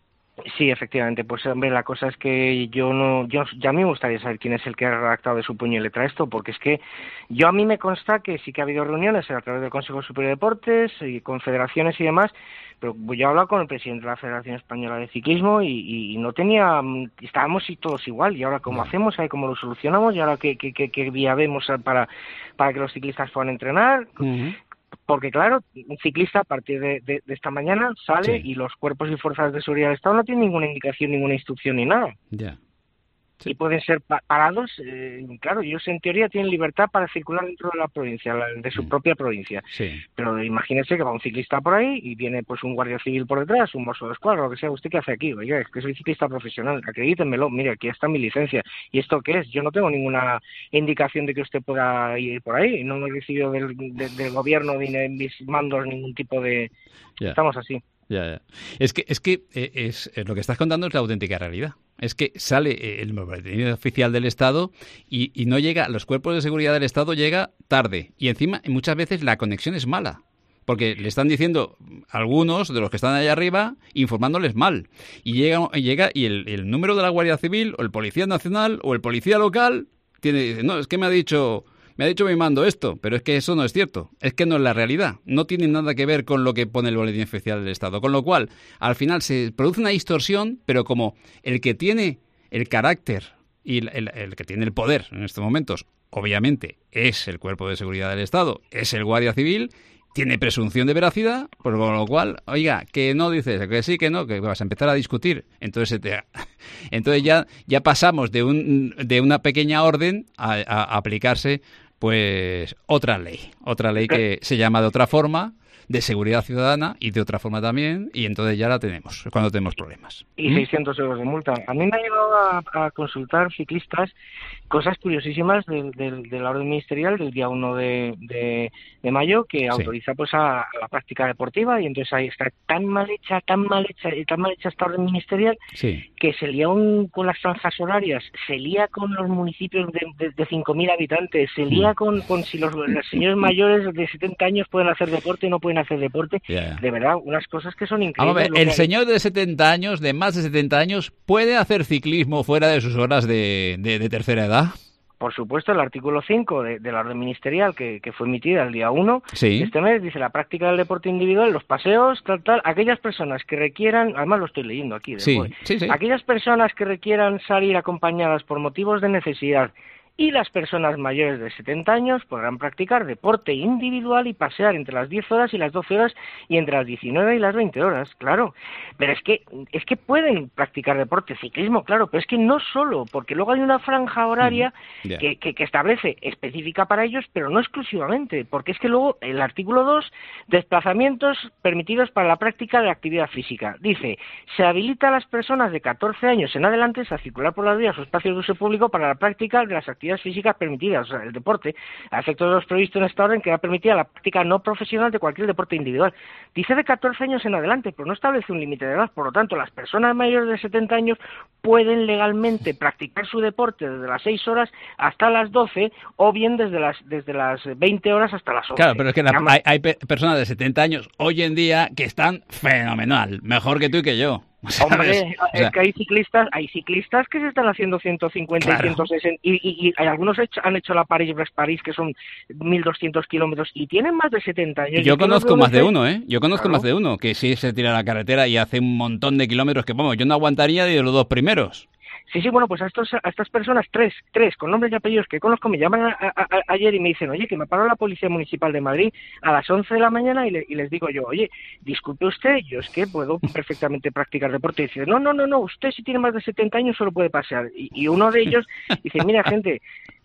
Sí, efectivamente. Pues hombre, la cosa es que yo no, yo ya a mí me gustaría saber quién es el que ha redactado de su puño y letra esto, porque es que yo a mí me consta que sí que ha habido reuniones a través del Consejo Superior de Deportes y confederaciones y demás, pero yo he hablado con el presidente de la Federación Española de Ciclismo y, y no tenía, estábamos todos igual, y ahora cómo hacemos, ahí cómo lo solucionamos, y ahora qué, qué, qué, qué vía vemos para, para que los ciclistas puedan entrenar. Uh-huh. Porque, claro, un ciclista a partir de, de, de esta mañana sale sí. y los cuerpos y fuerzas de seguridad del Estado no tienen ninguna indicación, ninguna instrucción ni nada. Ya. Sí. Y pueden ser pa- parados, eh, claro, ellos en teoría tienen libertad para circular dentro de la provincia, la, de su mm. propia provincia. Sí. Pero imagínese que va un ciclista por ahí y viene pues un guardia civil por detrás, un mozo de escuadra, lo que sea. ¿Usted qué hace aquí? Oiga, es que soy ciclista profesional, acredítenmelo, mire, aquí está mi licencia. ¿Y esto qué es? Yo no tengo ninguna indicación de que usted pueda ir por ahí. No he recibido del, de, del gobierno ni de mis mandos ningún tipo de... Yeah. Estamos así. Ya, ya. Es que, es que eh, es, es, lo que estás contando es la auténtica realidad. Es que sale el boletín oficial del Estado y, y no llega, los cuerpos de seguridad del Estado llega tarde. Y encima, muchas veces la conexión es mala. Porque le están diciendo algunos de los que están allá arriba, informándoles mal. Y llega, llega y el, el número de la Guardia Civil, o el Policía Nacional, o el Policía Local, tiene, dice, no, es que me ha dicho... Me ha dicho mi mando esto, pero es que eso no es cierto. Es que no es la realidad. No tiene nada que ver con lo que pone el boletín oficial del Estado. Con lo cual, al final se produce una distorsión, pero como el que tiene el carácter y el, el, el que tiene el poder en estos momentos, obviamente, es el Cuerpo de Seguridad del Estado, es el Guardia Civil, tiene presunción de veracidad, por lo cual, oiga, que no dices, que sí, que no, que vas a empezar a discutir. Entonces, te, entonces ya, ya pasamos de, un, de una pequeña orden a, a aplicarse pues otra ley, otra ley que se llama de otra forma, de seguridad ciudadana y de otra forma también, y entonces ya la tenemos, cuando tenemos problemas. Y ¿Mm? seiscientos euros de multa. A mí me ha llegado a, a consultar ciclistas cosas curiosísimas de, de, de la orden ministerial del día uno de, de, de mayo que sí. autoriza pues a, a la práctica deportiva, y entonces ahí está tan mal hecha, tan mal hecha y tan mal hecha esta orden ministerial sí. que se lía un, con las franjas horarias, se lía con los municipios de, de, de cinco mil habitantes, se lía mm. con, con si los, los señores mayores de setenta años pueden hacer deporte y no pueden hacer deporte. Yeah. De verdad, unas cosas que son increíbles. Vamos a ver, el señor de setenta años, de más de setenta años, ¿puede hacer ciclismo fuera de sus horas de, de, de tercera edad? Por supuesto, el artículo cinco de, de la orden ministerial que, que fue emitida el día uno sí. de este mes dice la práctica del deporte individual, los paseos, tal, tal, aquellas personas que requieran, además lo estoy leyendo aquí, sí, sí, sí. aquellas personas que requieran salir acompañadas por motivos de necesidad, y las personas mayores de setenta años podrán practicar deporte individual y pasear entre las diez horas y las doce horas y entre las diecinueve y las veinte horas, claro. Pero es que es que pueden practicar deporte, ciclismo, claro, pero es que no solo, porque luego hay una franja horaria mm, yeah. que, que, que establece específica para ellos, pero no exclusivamente, porque es que luego el artículo dos, desplazamientos permitidos para la práctica de la actividad física, dice, se habilita a las personas de catorce años en adelante a circular por las vías o espacios de uso público para la práctica de las actividades físicas permitidas, o sea, el deporte, a efectos de los previstos en esta orden, que va a permitir la práctica no profesional de cualquier deporte individual. Dice de catorce años en adelante, pero no establece un límite de edad, por lo tanto, las personas mayores de setenta años pueden legalmente practicar su deporte desde las seis horas hasta las doce, o bien desde las desde las veinte horas hasta las once. Claro, pero es que la, hay, hay personas de setenta años hoy en día que están fenomenal, mejor que tú y que yo. Hombre, ¿sabes? O sea, es que hay ciclistas, hay ciclistas que se están haciendo ciento cincuenta claro. y ciento sesenta y, y, y algunos hecho, han hecho la París-Brest-París que son mil doscientos kilómetros y tienen más de setenta años. Yo, yo conozco más de uno, ¿eh? Yo conozco claro. más de uno que sí se tira a la carretera y hace un montón de kilómetros que, vamos, yo no aguantaría de los dos primeros. Sí, sí, bueno, pues a, estos, a estas personas, tres, tres, con nombres y apellidos que conozco, me llaman a, a, a, ayer y me dicen, oye, que me paró la Policía Municipal de Madrid a las once de la mañana y, le, y les digo yo, oye, disculpe usted, yo es que puedo perfectamente practicar deporte. Y dice, no, no, no, no, usted si tiene más de setenta años solo puede pasear. Y, y uno de ellos dice, mira, gente,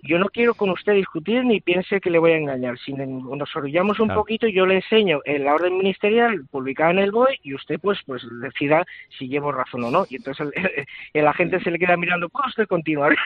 yo no quiero con usted discutir ni piense que le voy a engañar. Si nos orillamos un Claro. poquito, yo le enseño en la orden ministerial publicada en el B O E y usted pues pues decida si llevo razón o no. Y entonces el, el, el agente se le queda mirando, ¿puedo usted continuar?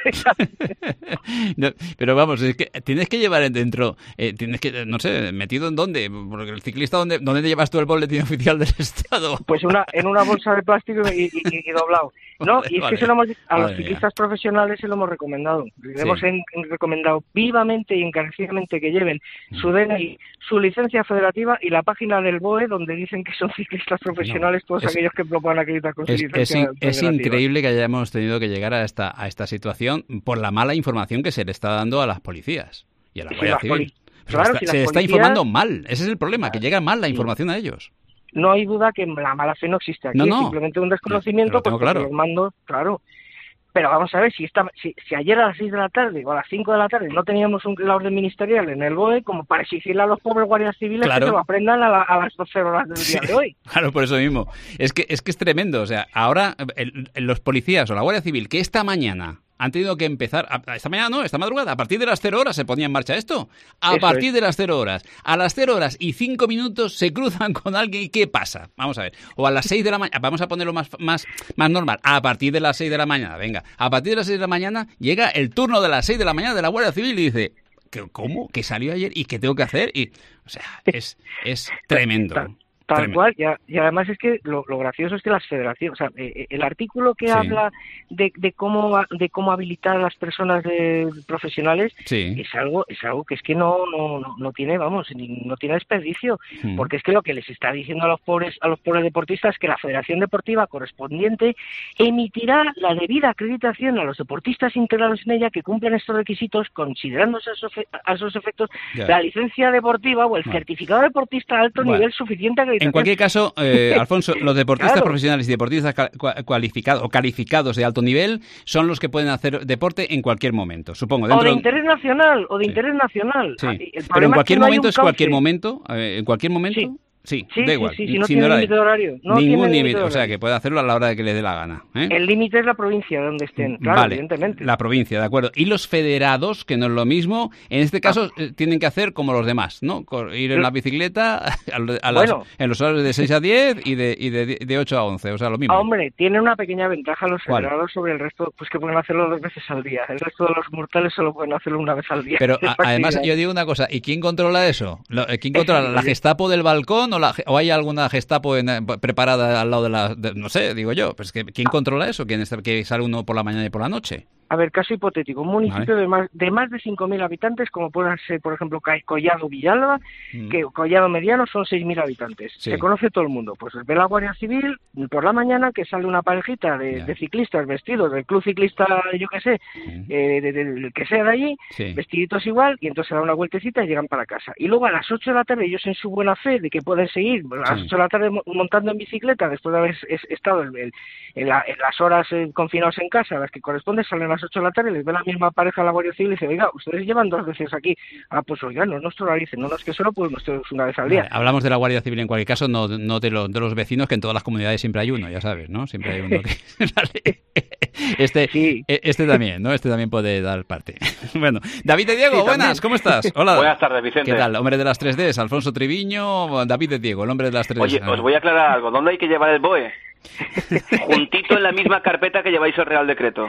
No, pero vamos, es que tienes que llevar dentro, eh, tienes que, no sé, metido en dónde, porque el ciclista, ¿dónde, dónde te llevas tú el boletín oficial del Estado? Pues una, en una bolsa de plástico y, y, y doblado. No, Vale, y es vale. que se lo hemos, a los Madre ciclistas mía. profesionales se lo hemos recomendado. Le Sí. hemos en- recomendado vivamente y encarecidamente que lleven su D N I, su licencia federativa y la página del B O E donde dicen que son ciclistas profesionales todos es- aquellos que propongan acreditar con su Es, es, licencia in- es federativa. increíble que hayamos tenido que llegar a esta, a esta situación por la mala información que se le está dando a las policías y a la Sí, Guardia las Civil. poli- Pero claro, está- si se las está policías- informando mal, ese es el problema, que llega mal la información a ellos. No hay duda que la mala fe no existe aquí, No, es no. simplemente un desconocimiento, Lo tengo pues, porque claro. los mandos, claro. Pero vamos a ver, si, esta, si, si ayer a las seis de la tarde o a las cinco de la tarde no teníamos un, la orden ministerial en el B O E, como para exigirle a los pobres guardias civiles Claro. que se lo aprendan a, la- a las doce horas del día de hoy. Claro, por eso mismo. Es que es que es tremendo. O sea, ahora el- el- los policías o la Guardia Civil que esta mañana han tenido que empezar, a- esta mañana no, esta madrugada, a partir de las cero horas se ponía en marcha esto. A Eso partir es. de las cero horas. A las cero horas y cinco minutos se cruzan con alguien y ¿qué pasa? Vamos a ver. O a las seis de la mañana, vamos a ponerlo más, más, más normal. A partir de las seis de la mañana, venga. A partir de las seis de la mañana llega el turno de las seis de la mañana de la Guardia Civil y dice, ¿qué- ¿cómo? ¿Qué salió ayer? ¿Y qué tengo que hacer? Y, o sea, es, es tremendo. Tal, tal Tremendo. cual, y, a- y además es que lo, lo gracioso es que las federaciones, o sea, eh, el artículo que Sí. habla de, de cómo a- de cómo habilitar a las personas de, profesionales Sí. es algo es algo que es que no no no, no tiene, vamos, ni- no tiene desperdicio, Mm. porque es que lo que les está diciendo a los pobres a los pobres deportistas es que la Federación Deportiva correspondiente emitirá la debida acreditación a los deportistas integrados en ella que cumplen estos requisitos, considerándose a esos, efe- a esos efectos Ya. la licencia deportiva o el Bueno. certificado deportista de alto Bueno. nivel suficiente acreditación. En cualquier caso, eh, Alfonso, los deportistas Claro. profesionales y deportistas ca- cua- cualificados o calificados de alto nivel son los que pueden hacer deporte en cualquier momento, supongo. O Dentro de interés nacional, o de interés nacional. Sí. El Pero problema en es cualquier que no hay momento un es cualquier cauce. momento, eh, en cualquier momento. Sí, Sí, da sí, igual. sí, sí, no sin tiene horario. límite de horario. No Ningún tiene límite límite, de o sea horario. que puede hacerlo a la hora que le dé la gana. ¿eh? El límite es la provincia donde estén, claro, Vale, evidentemente. la provincia, de acuerdo. Y los federados, que no es lo mismo, en este caso Ah. eh, tienen que hacer como los demás, ¿no? Co- Ir en la bicicleta a, lo- a las- Bueno. en los horarios de seis a diez y de, y de, de ocho a once, o sea, lo mismo. Ah, hombre, tiene una pequeña ventaja los ¿Cuál? federados sobre el resto, pues que pueden hacerlo dos veces al día. El resto de los mortales solo pueden hacerlo una vez al día. Pero a- Esta además actividad. yo digo una cosa, ¿y quién controla eso? Lo- eh, ¿Quién controla? ¿La Gestapo del balcón o, la, o hay alguna Gestapo en, eh, preparada al lado de la... de- no sé, digo yo, pues que ¿quién controla eso? ¿Quién está, que sale uno por la mañana y por la noche? A ver, caso hipotético, un municipio de más de más de cinco mil habitantes, como pueden ser, por ejemplo, Ca- Collado Villalba, Mm. que Collado Mediano son seis mil habitantes. Sí. Se conoce todo el mundo. Pues ve la Guardia Civil por la mañana que sale una parejita de, de ciclistas vestidos del club ciclista, yo qué sé, eh, de- de- del que sea de allí, Sí. vestiditos igual, y entonces se dan una vueltecita y llegan para casa. Y luego a las ocho de la tarde, ellos en su buena fe de que pueden seguir a las Sí. ocho de la tarde mo- montando en bicicleta, después de haber es- estado en, el- en la- en las horas eh, confinados en casa, a las que corresponde, salen a las ocho de la tarde, les ve la misma pareja a la Guardia Civil y dice, oiga, ustedes llevan dos veces aquí. Ah, pues oiga, no es nuestro horario. Dice, no, no, es que solo podemos todos una vez al día. Vale, hablamos de la Guardia Civil en cualquier caso, no, no de, los, de los vecinos, que en todas las comunidades siempre hay uno, ya sabes, ¿no? Siempre hay uno que... Vale. Este, e- este también, ¿no? Este también puede dar parte. Bueno, David de Diego, Sí, buenas, también. ¿cómo estás? Hola. Buenas tardes, Vicente. ¿Qué tal? Hombre de las tres Ds, Alfonso Triviño, David de Diego, el hombre de las tres Ds. Oye, os voy a aclarar algo. ¿Dónde hay que llevar el B O E? Juntito en la misma carpeta que lleváis el Real Decreto.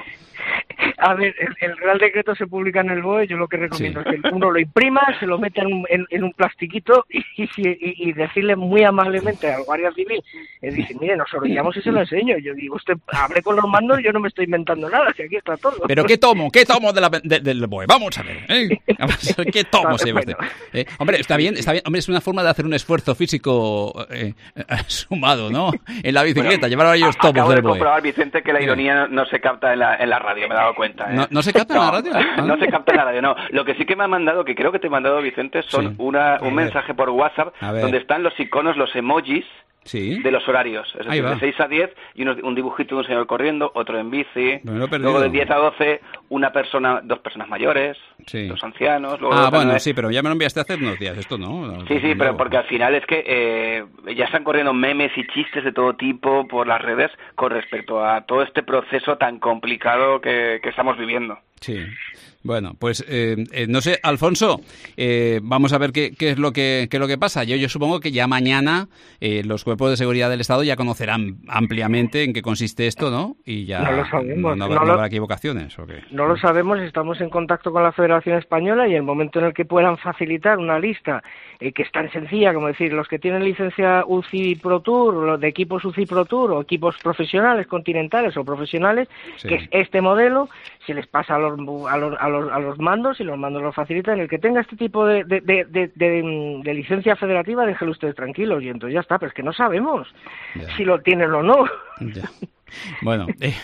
A ver, el, el Real Decreto se publica en el B O E, yo lo que recomiendo es que uno lo imprima, se lo meta en un, en, en un plastiquito y, y, y- y decirle muy amablemente al Guardia Civil, eh, dice, mire, nos orillamos y se lo enseño. Yo digo, usted hable con los mandos, yo no me estoy inventando nada, si aquí está todo. Pero ¿qué tomo? ¿Qué tomo de la, de- del B O E? Vamos a ver. ¿eh? Vamos a ver, ¿qué tomo se lleva usted? ¿Eh? Hombre, está bien, está bien. Hombre, es una forma de hacer un esfuerzo físico eh, eh, sumado, ¿no? En la bicicleta, Bueno, llevar varios a- tomos Acabo de del B O E. comprobar, Vicente, que la ironía no, no se capta en la, en la radio, me he dado cuenta. ¿eh? ¿No, ¿No se capta en la radio? Ah. No se capta en la radio, no. Lo que sí que me han mandado, que creo que te he mandado, Vicente, son Sí. una, A un ver. mensaje por WhatsApp A ver. donde están los iconos, los emojis Sí. de los horarios. Es Ahí decir, va. de seis a diez y unos- un dibujito de un señor corriendo, otro en bici. Me lo he perdido. Luego de diez a doce, una persona, dos personas mayores, Sí. dos ancianos. Luego Ah, de bueno, nueve- sí, pero ya me lo enviaste hace unos días esto, ¿no? Sí, sí, pero porque al final es que eh, ya están corriendo memes y chistes de todo tipo por las redes con respecto a todo este proceso tan complicado que, que estamos viviendo. Sí. Bueno, pues eh, eh, no sé, Alfonso, eh, vamos a ver qué, qué es lo que qué es lo que pasa. Yo yo supongo que ya mañana eh, los cuerpos de seguridad del Estado ya conocerán ampliamente en qué consiste esto, ¿no? Y ya no lo sabemos. no, no, no, no lo, habrá equivocaciones, ¿o qué? No lo sabemos, estamos en contacto con la Federación Española y el momento en el que puedan facilitar una lista eh, que es tan sencilla como decir los que tienen licencia U C I Pro Tour, los de equipos U C I Pro Tour o equipos profesionales, continentales o profesionales, sí. que es este modelo, se les pasa a los, a los, a los, a los mandos y los mandos lo facilitan. El que tenga este tipo de, de, de, de, de, de licencia federativa, déjenlo ustedes tranquilos y entonces ya está, pero es que no sabemos ya. si lo tienen o no. Ya. Bueno, eh,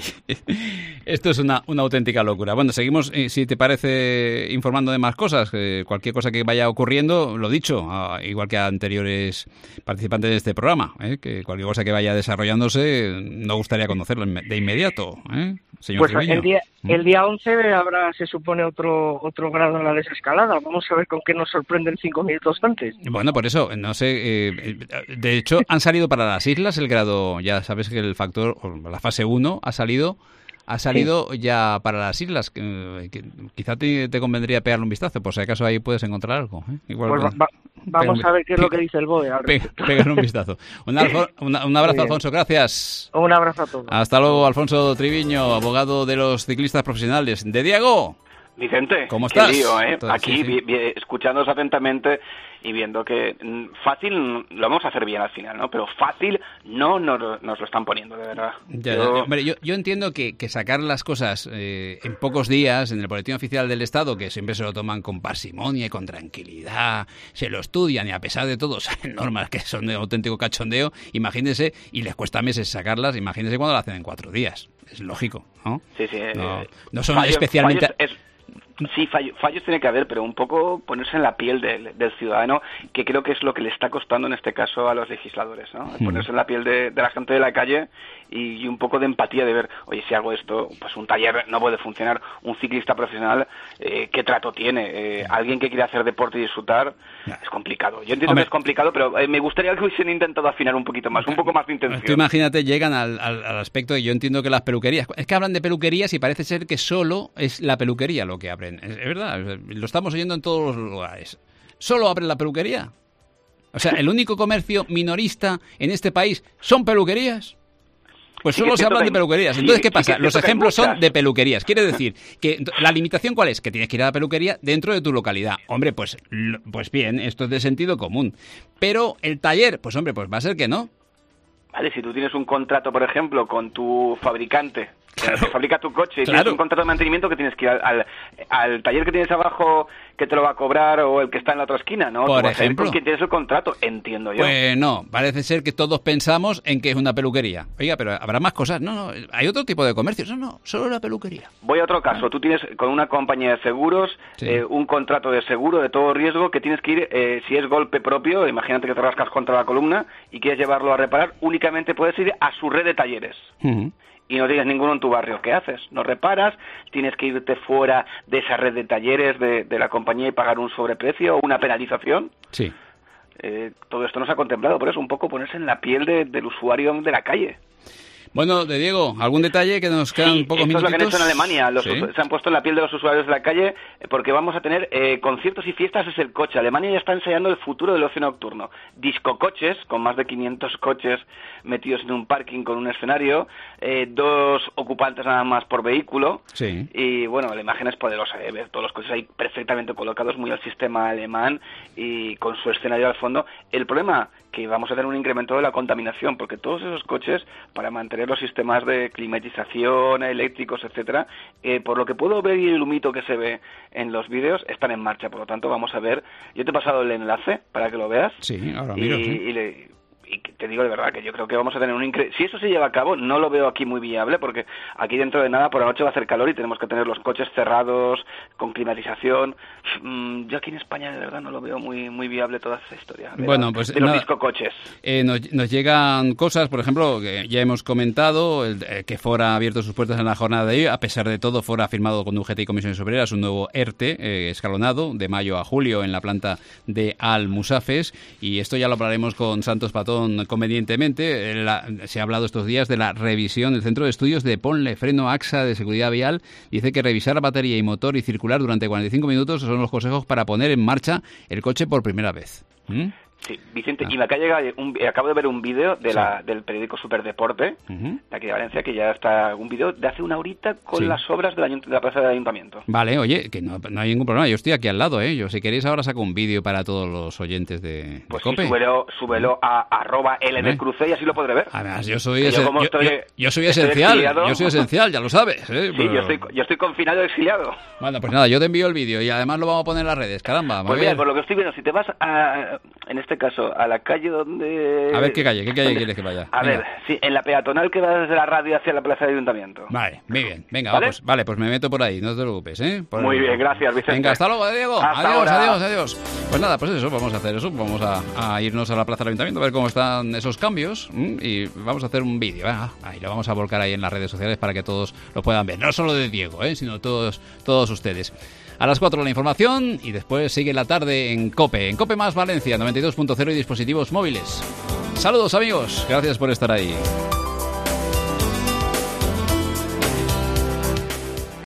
esto es una, una auténtica locura. Bueno, seguimos, eh, si te parece, informando de más cosas. Eh, cualquier cosa que vaya ocurriendo, lo dicho, ah, igual que a anteriores participantes de este programa, eh, que cualquier cosa que vaya desarrollándose, nos gustaría conocerlo de inmediato, ¿eh? Señor Pues el día, el día once habrá, se supone, otro otro grado en la desescalada. Vamos a ver con qué nos sorprenden cinco minutos antes. Bueno, por eso, no sé, eh, de hecho, han salido para las islas el grado, ya sabes que el factor, la fase uno ha salido ha salido sí. ya para las islas, que, que quizá te, te convendría pegarle un vistazo, por si acaso ahí puedes encontrar algo. ¿eh? Igual pues que, va, vamos pega, a ver qué es lo que dice el B O E. Pega, pégale un vistazo. Un, alfo, una, un abrazo, Alfonso, gracias. Un abrazo a todos. Hasta luego, Alfonso Triviño, abogado de los ciclistas profesionales. De Diego. Vicente, ¿cómo estás? Qué lío, ¿eh? Entonces, Aquí, sí, sí. Vi, vi, escuchándoos atentamente y viendo que fácil lo vamos a hacer bien al final, ¿no? Pero fácil no nos, nos lo están poniendo, de verdad. Ya, yo... Ya, hombre, yo, yo entiendo que, que sacar las cosas eh, en pocos días en el Boletín Oficial del Estado, que siempre se lo toman con parsimonia y con tranquilidad, se lo estudian y a pesar de todo salen normas que son de auténtico cachondeo, imagínense, y les cuesta meses sacarlas, imagínense cuando lo hacen en cuatro días. Es lógico, ¿no? Sí, sí. No, eh, no son fallos, especialmente... Fallos es... Sí, fallos, fallos tiene que haber, pero un poco ponerse en la piel del, del ciudadano, que creo que es lo que le está costando en este caso a los legisladores, ¿no? Mm. Ponerse en la piel de, de la gente de la calle y, y un poco de empatía de ver, oye, si hago esto, pues un taller no puede funcionar, un ciclista profesional, eh, ¿qué trato tiene? Eh, alguien que quiere hacer deporte y disfrutar, yeah. es complicado. Yo entiendo Hombre. que es complicado, pero eh, me gustaría que hubiesen intentado afinar un poquito más, un poco más de intención. Tú imagínate, llegan al, al, al aspecto, y yo entiendo que las peluquerías, es que hablan de peluquerías y parece ser que solo es la peluquería lo que abren. Es, es verdad, lo estamos oyendo en todos los lugares. ¿Solo abren la peluquería? O sea, ¿el único comercio minorista en este país son peluquerías? Pues solo sí se hablan de peluquerías. Entonces, ¿qué pasa? Sí Los ejemplos son de peluquerías. Quiere decir que la limitación, ¿cuál es? Que tienes que ir a la peluquería dentro de tu localidad. Hombre, pues, pues bien, esto es de sentido común. Pero el taller, pues hombre, pues va a ser que no. Vale, si tú tienes un contrato, por ejemplo, con tu fabricante, claro. que fabrica tu coche, y claro. tienes un contrato de mantenimiento que tienes que ir al, al, al taller que tienes abajo que te lo va a cobrar o el que está en la otra esquina, ¿no? Por ejemplo. Porque tienes el contrato, entiendo yo. Pues no, parece ser que todos pensamos en que es una peluquería. Oiga, pero habrá más cosas. No, no, hay otro tipo de comercios. No, no, solo la peluquería. Voy a otro caso. Tú tienes con una compañía de seguros sí. eh, un contrato de seguro de todo riesgo que tienes que ir, eh, si es golpe propio, imagínate que te rascas contra la columna y quieres llevarlo a reparar, únicamente puedes ir a su red de talleres. Uh-huh. Y no tienes ninguno en tu barrio. ¿Qué haces? No reparas, tienes que irte fuera de esa red de talleres de, de la compañía y pagar un sobreprecio o una penalización. Sí. Eh, todo esto no se ha contemplado, por eso un poco ponerse en la piel de, del usuario de la calle. Bueno, de Diego, ¿algún detalle que nos quedan sí, pocos minutitos? Esto es lo que han hecho en Alemania. Los, ¿Sí? Se han puesto en la piel de los usuarios de la calle porque vamos a tener eh, conciertos y fiestas desde el coche. Alemania ya está ensayando el futuro del ocio nocturno. Discocoches, con más de quinientos coches metidos en un parking con un escenario, eh, dos ocupantes nada más por vehículo. Sí. Y bueno, la imagen es poderosa, ¿eh? Ver todos los coches ahí perfectamente colocados, muy al sistema alemán y con su escenario al fondo. El problema que vamos a tener un incremento de la contaminación, porque todos esos coches, para mantener los sistemas de climatización, eléctricos, etcétera, eh, por lo que puedo ver y el humito que se ve en los vídeos, están en marcha. Por lo tanto, vamos a ver. Yo te he pasado el enlace para que lo veas. Sí, ahora y, miro. Sí. Y le, y te digo de verdad que yo creo que vamos a tener un incremento. Si eso se lleva a cabo, no lo veo aquí muy viable, porque aquí dentro de nada por la noche va a hacer calor y tenemos que tener los coches cerrados, con climatización. Mm, yo aquí en España de verdad no lo veo muy muy viable toda esa historia de, bueno, la, pues, de los nada, discocoches. Eh, nos, nos llegan cosas, por ejemplo, que ya hemos comentado, el, eh, que Fora ha abierto sus puertas en la jornada de hoy. A pesar de todo, Fora ha firmado con U G T y Comisiones Obreras un nuevo ERTE eh, escalonado de mayo a julio en la planta de Almusafes, y esto ya lo hablaremos con Santos Patón funcionaron convenientemente. La, se ha hablado estos días de la revisión del Centro de Estudios de Ponle Freno A X A de Seguridad Vial. Dice que revisar batería y motor y circular durante cuarenta y cinco minutos son los consejos para poner en marcha el coche por primera vez. ¿Mm? Sí, Vicente, Ah. y me acaba de llegar un, acabo de ver un vídeo de Sí. la, del periódico Superdeporte, Ujú. de aquí de Valencia, que ya está un vídeo de hace una horita con Sí. las obras del ayunt- de la plaza del ayuntamiento. Vale, oye, que no, no hay ningún problema. Yo estoy aquí al lado, ¿eh? Yo, si queréis, ahora saco un vídeo para todos los oyentes de, de Pues sí, COPE. súbelo, súbelo a arroba L de ¿Eh? Cruce y así lo podré ver. Además, yo soy, Que ese- como yo, estoy- yo- yo soy estoy esencial. exiliado. Yo soy esencial, ya lo sabes. ¿eh? Sí, Pero- yo estoy, yo estoy confinado y exiliado. Bueno, pues nada, yo te envío el vídeo y además lo vamos a poner en las redes. Caramba, muy Pues mira, bien. por lo que estoy viendo, si te vas, a, en este caso, a la calle donde... A ver, ¿qué calle? ¿Qué calle quieres que vaya? A Venga. ver, sí, en la peatonal que va desde la radio hacia la plaza del ayuntamiento. Vale, muy bien. Venga, ¿Vale? va, pues, vale, pues me meto por ahí, no te preocupes, ¿eh? Por Muy el- bien, gracias, Vicente. Venga, hasta luego, Diego. Hasta adiós, ahora. adiós, adiós. Pues nada, pues eso, vamos a hacer eso. Vamos a, a irnos a la plaza del ayuntamiento a ver cómo están esos cambios ¿m? y vamos a hacer un vídeo. ¿eh? Ahí lo vamos a volcar ahí en las redes sociales para que todos lo puedan ver. No solo de Diego, ¿eh? sino todos, todos ustedes. A las cuatro la información y después sigue la tarde en COPE. En COPE más Valencia, noventa y dos punto cero y dispositivos móviles. Saludos amigos, gracias por estar ahí.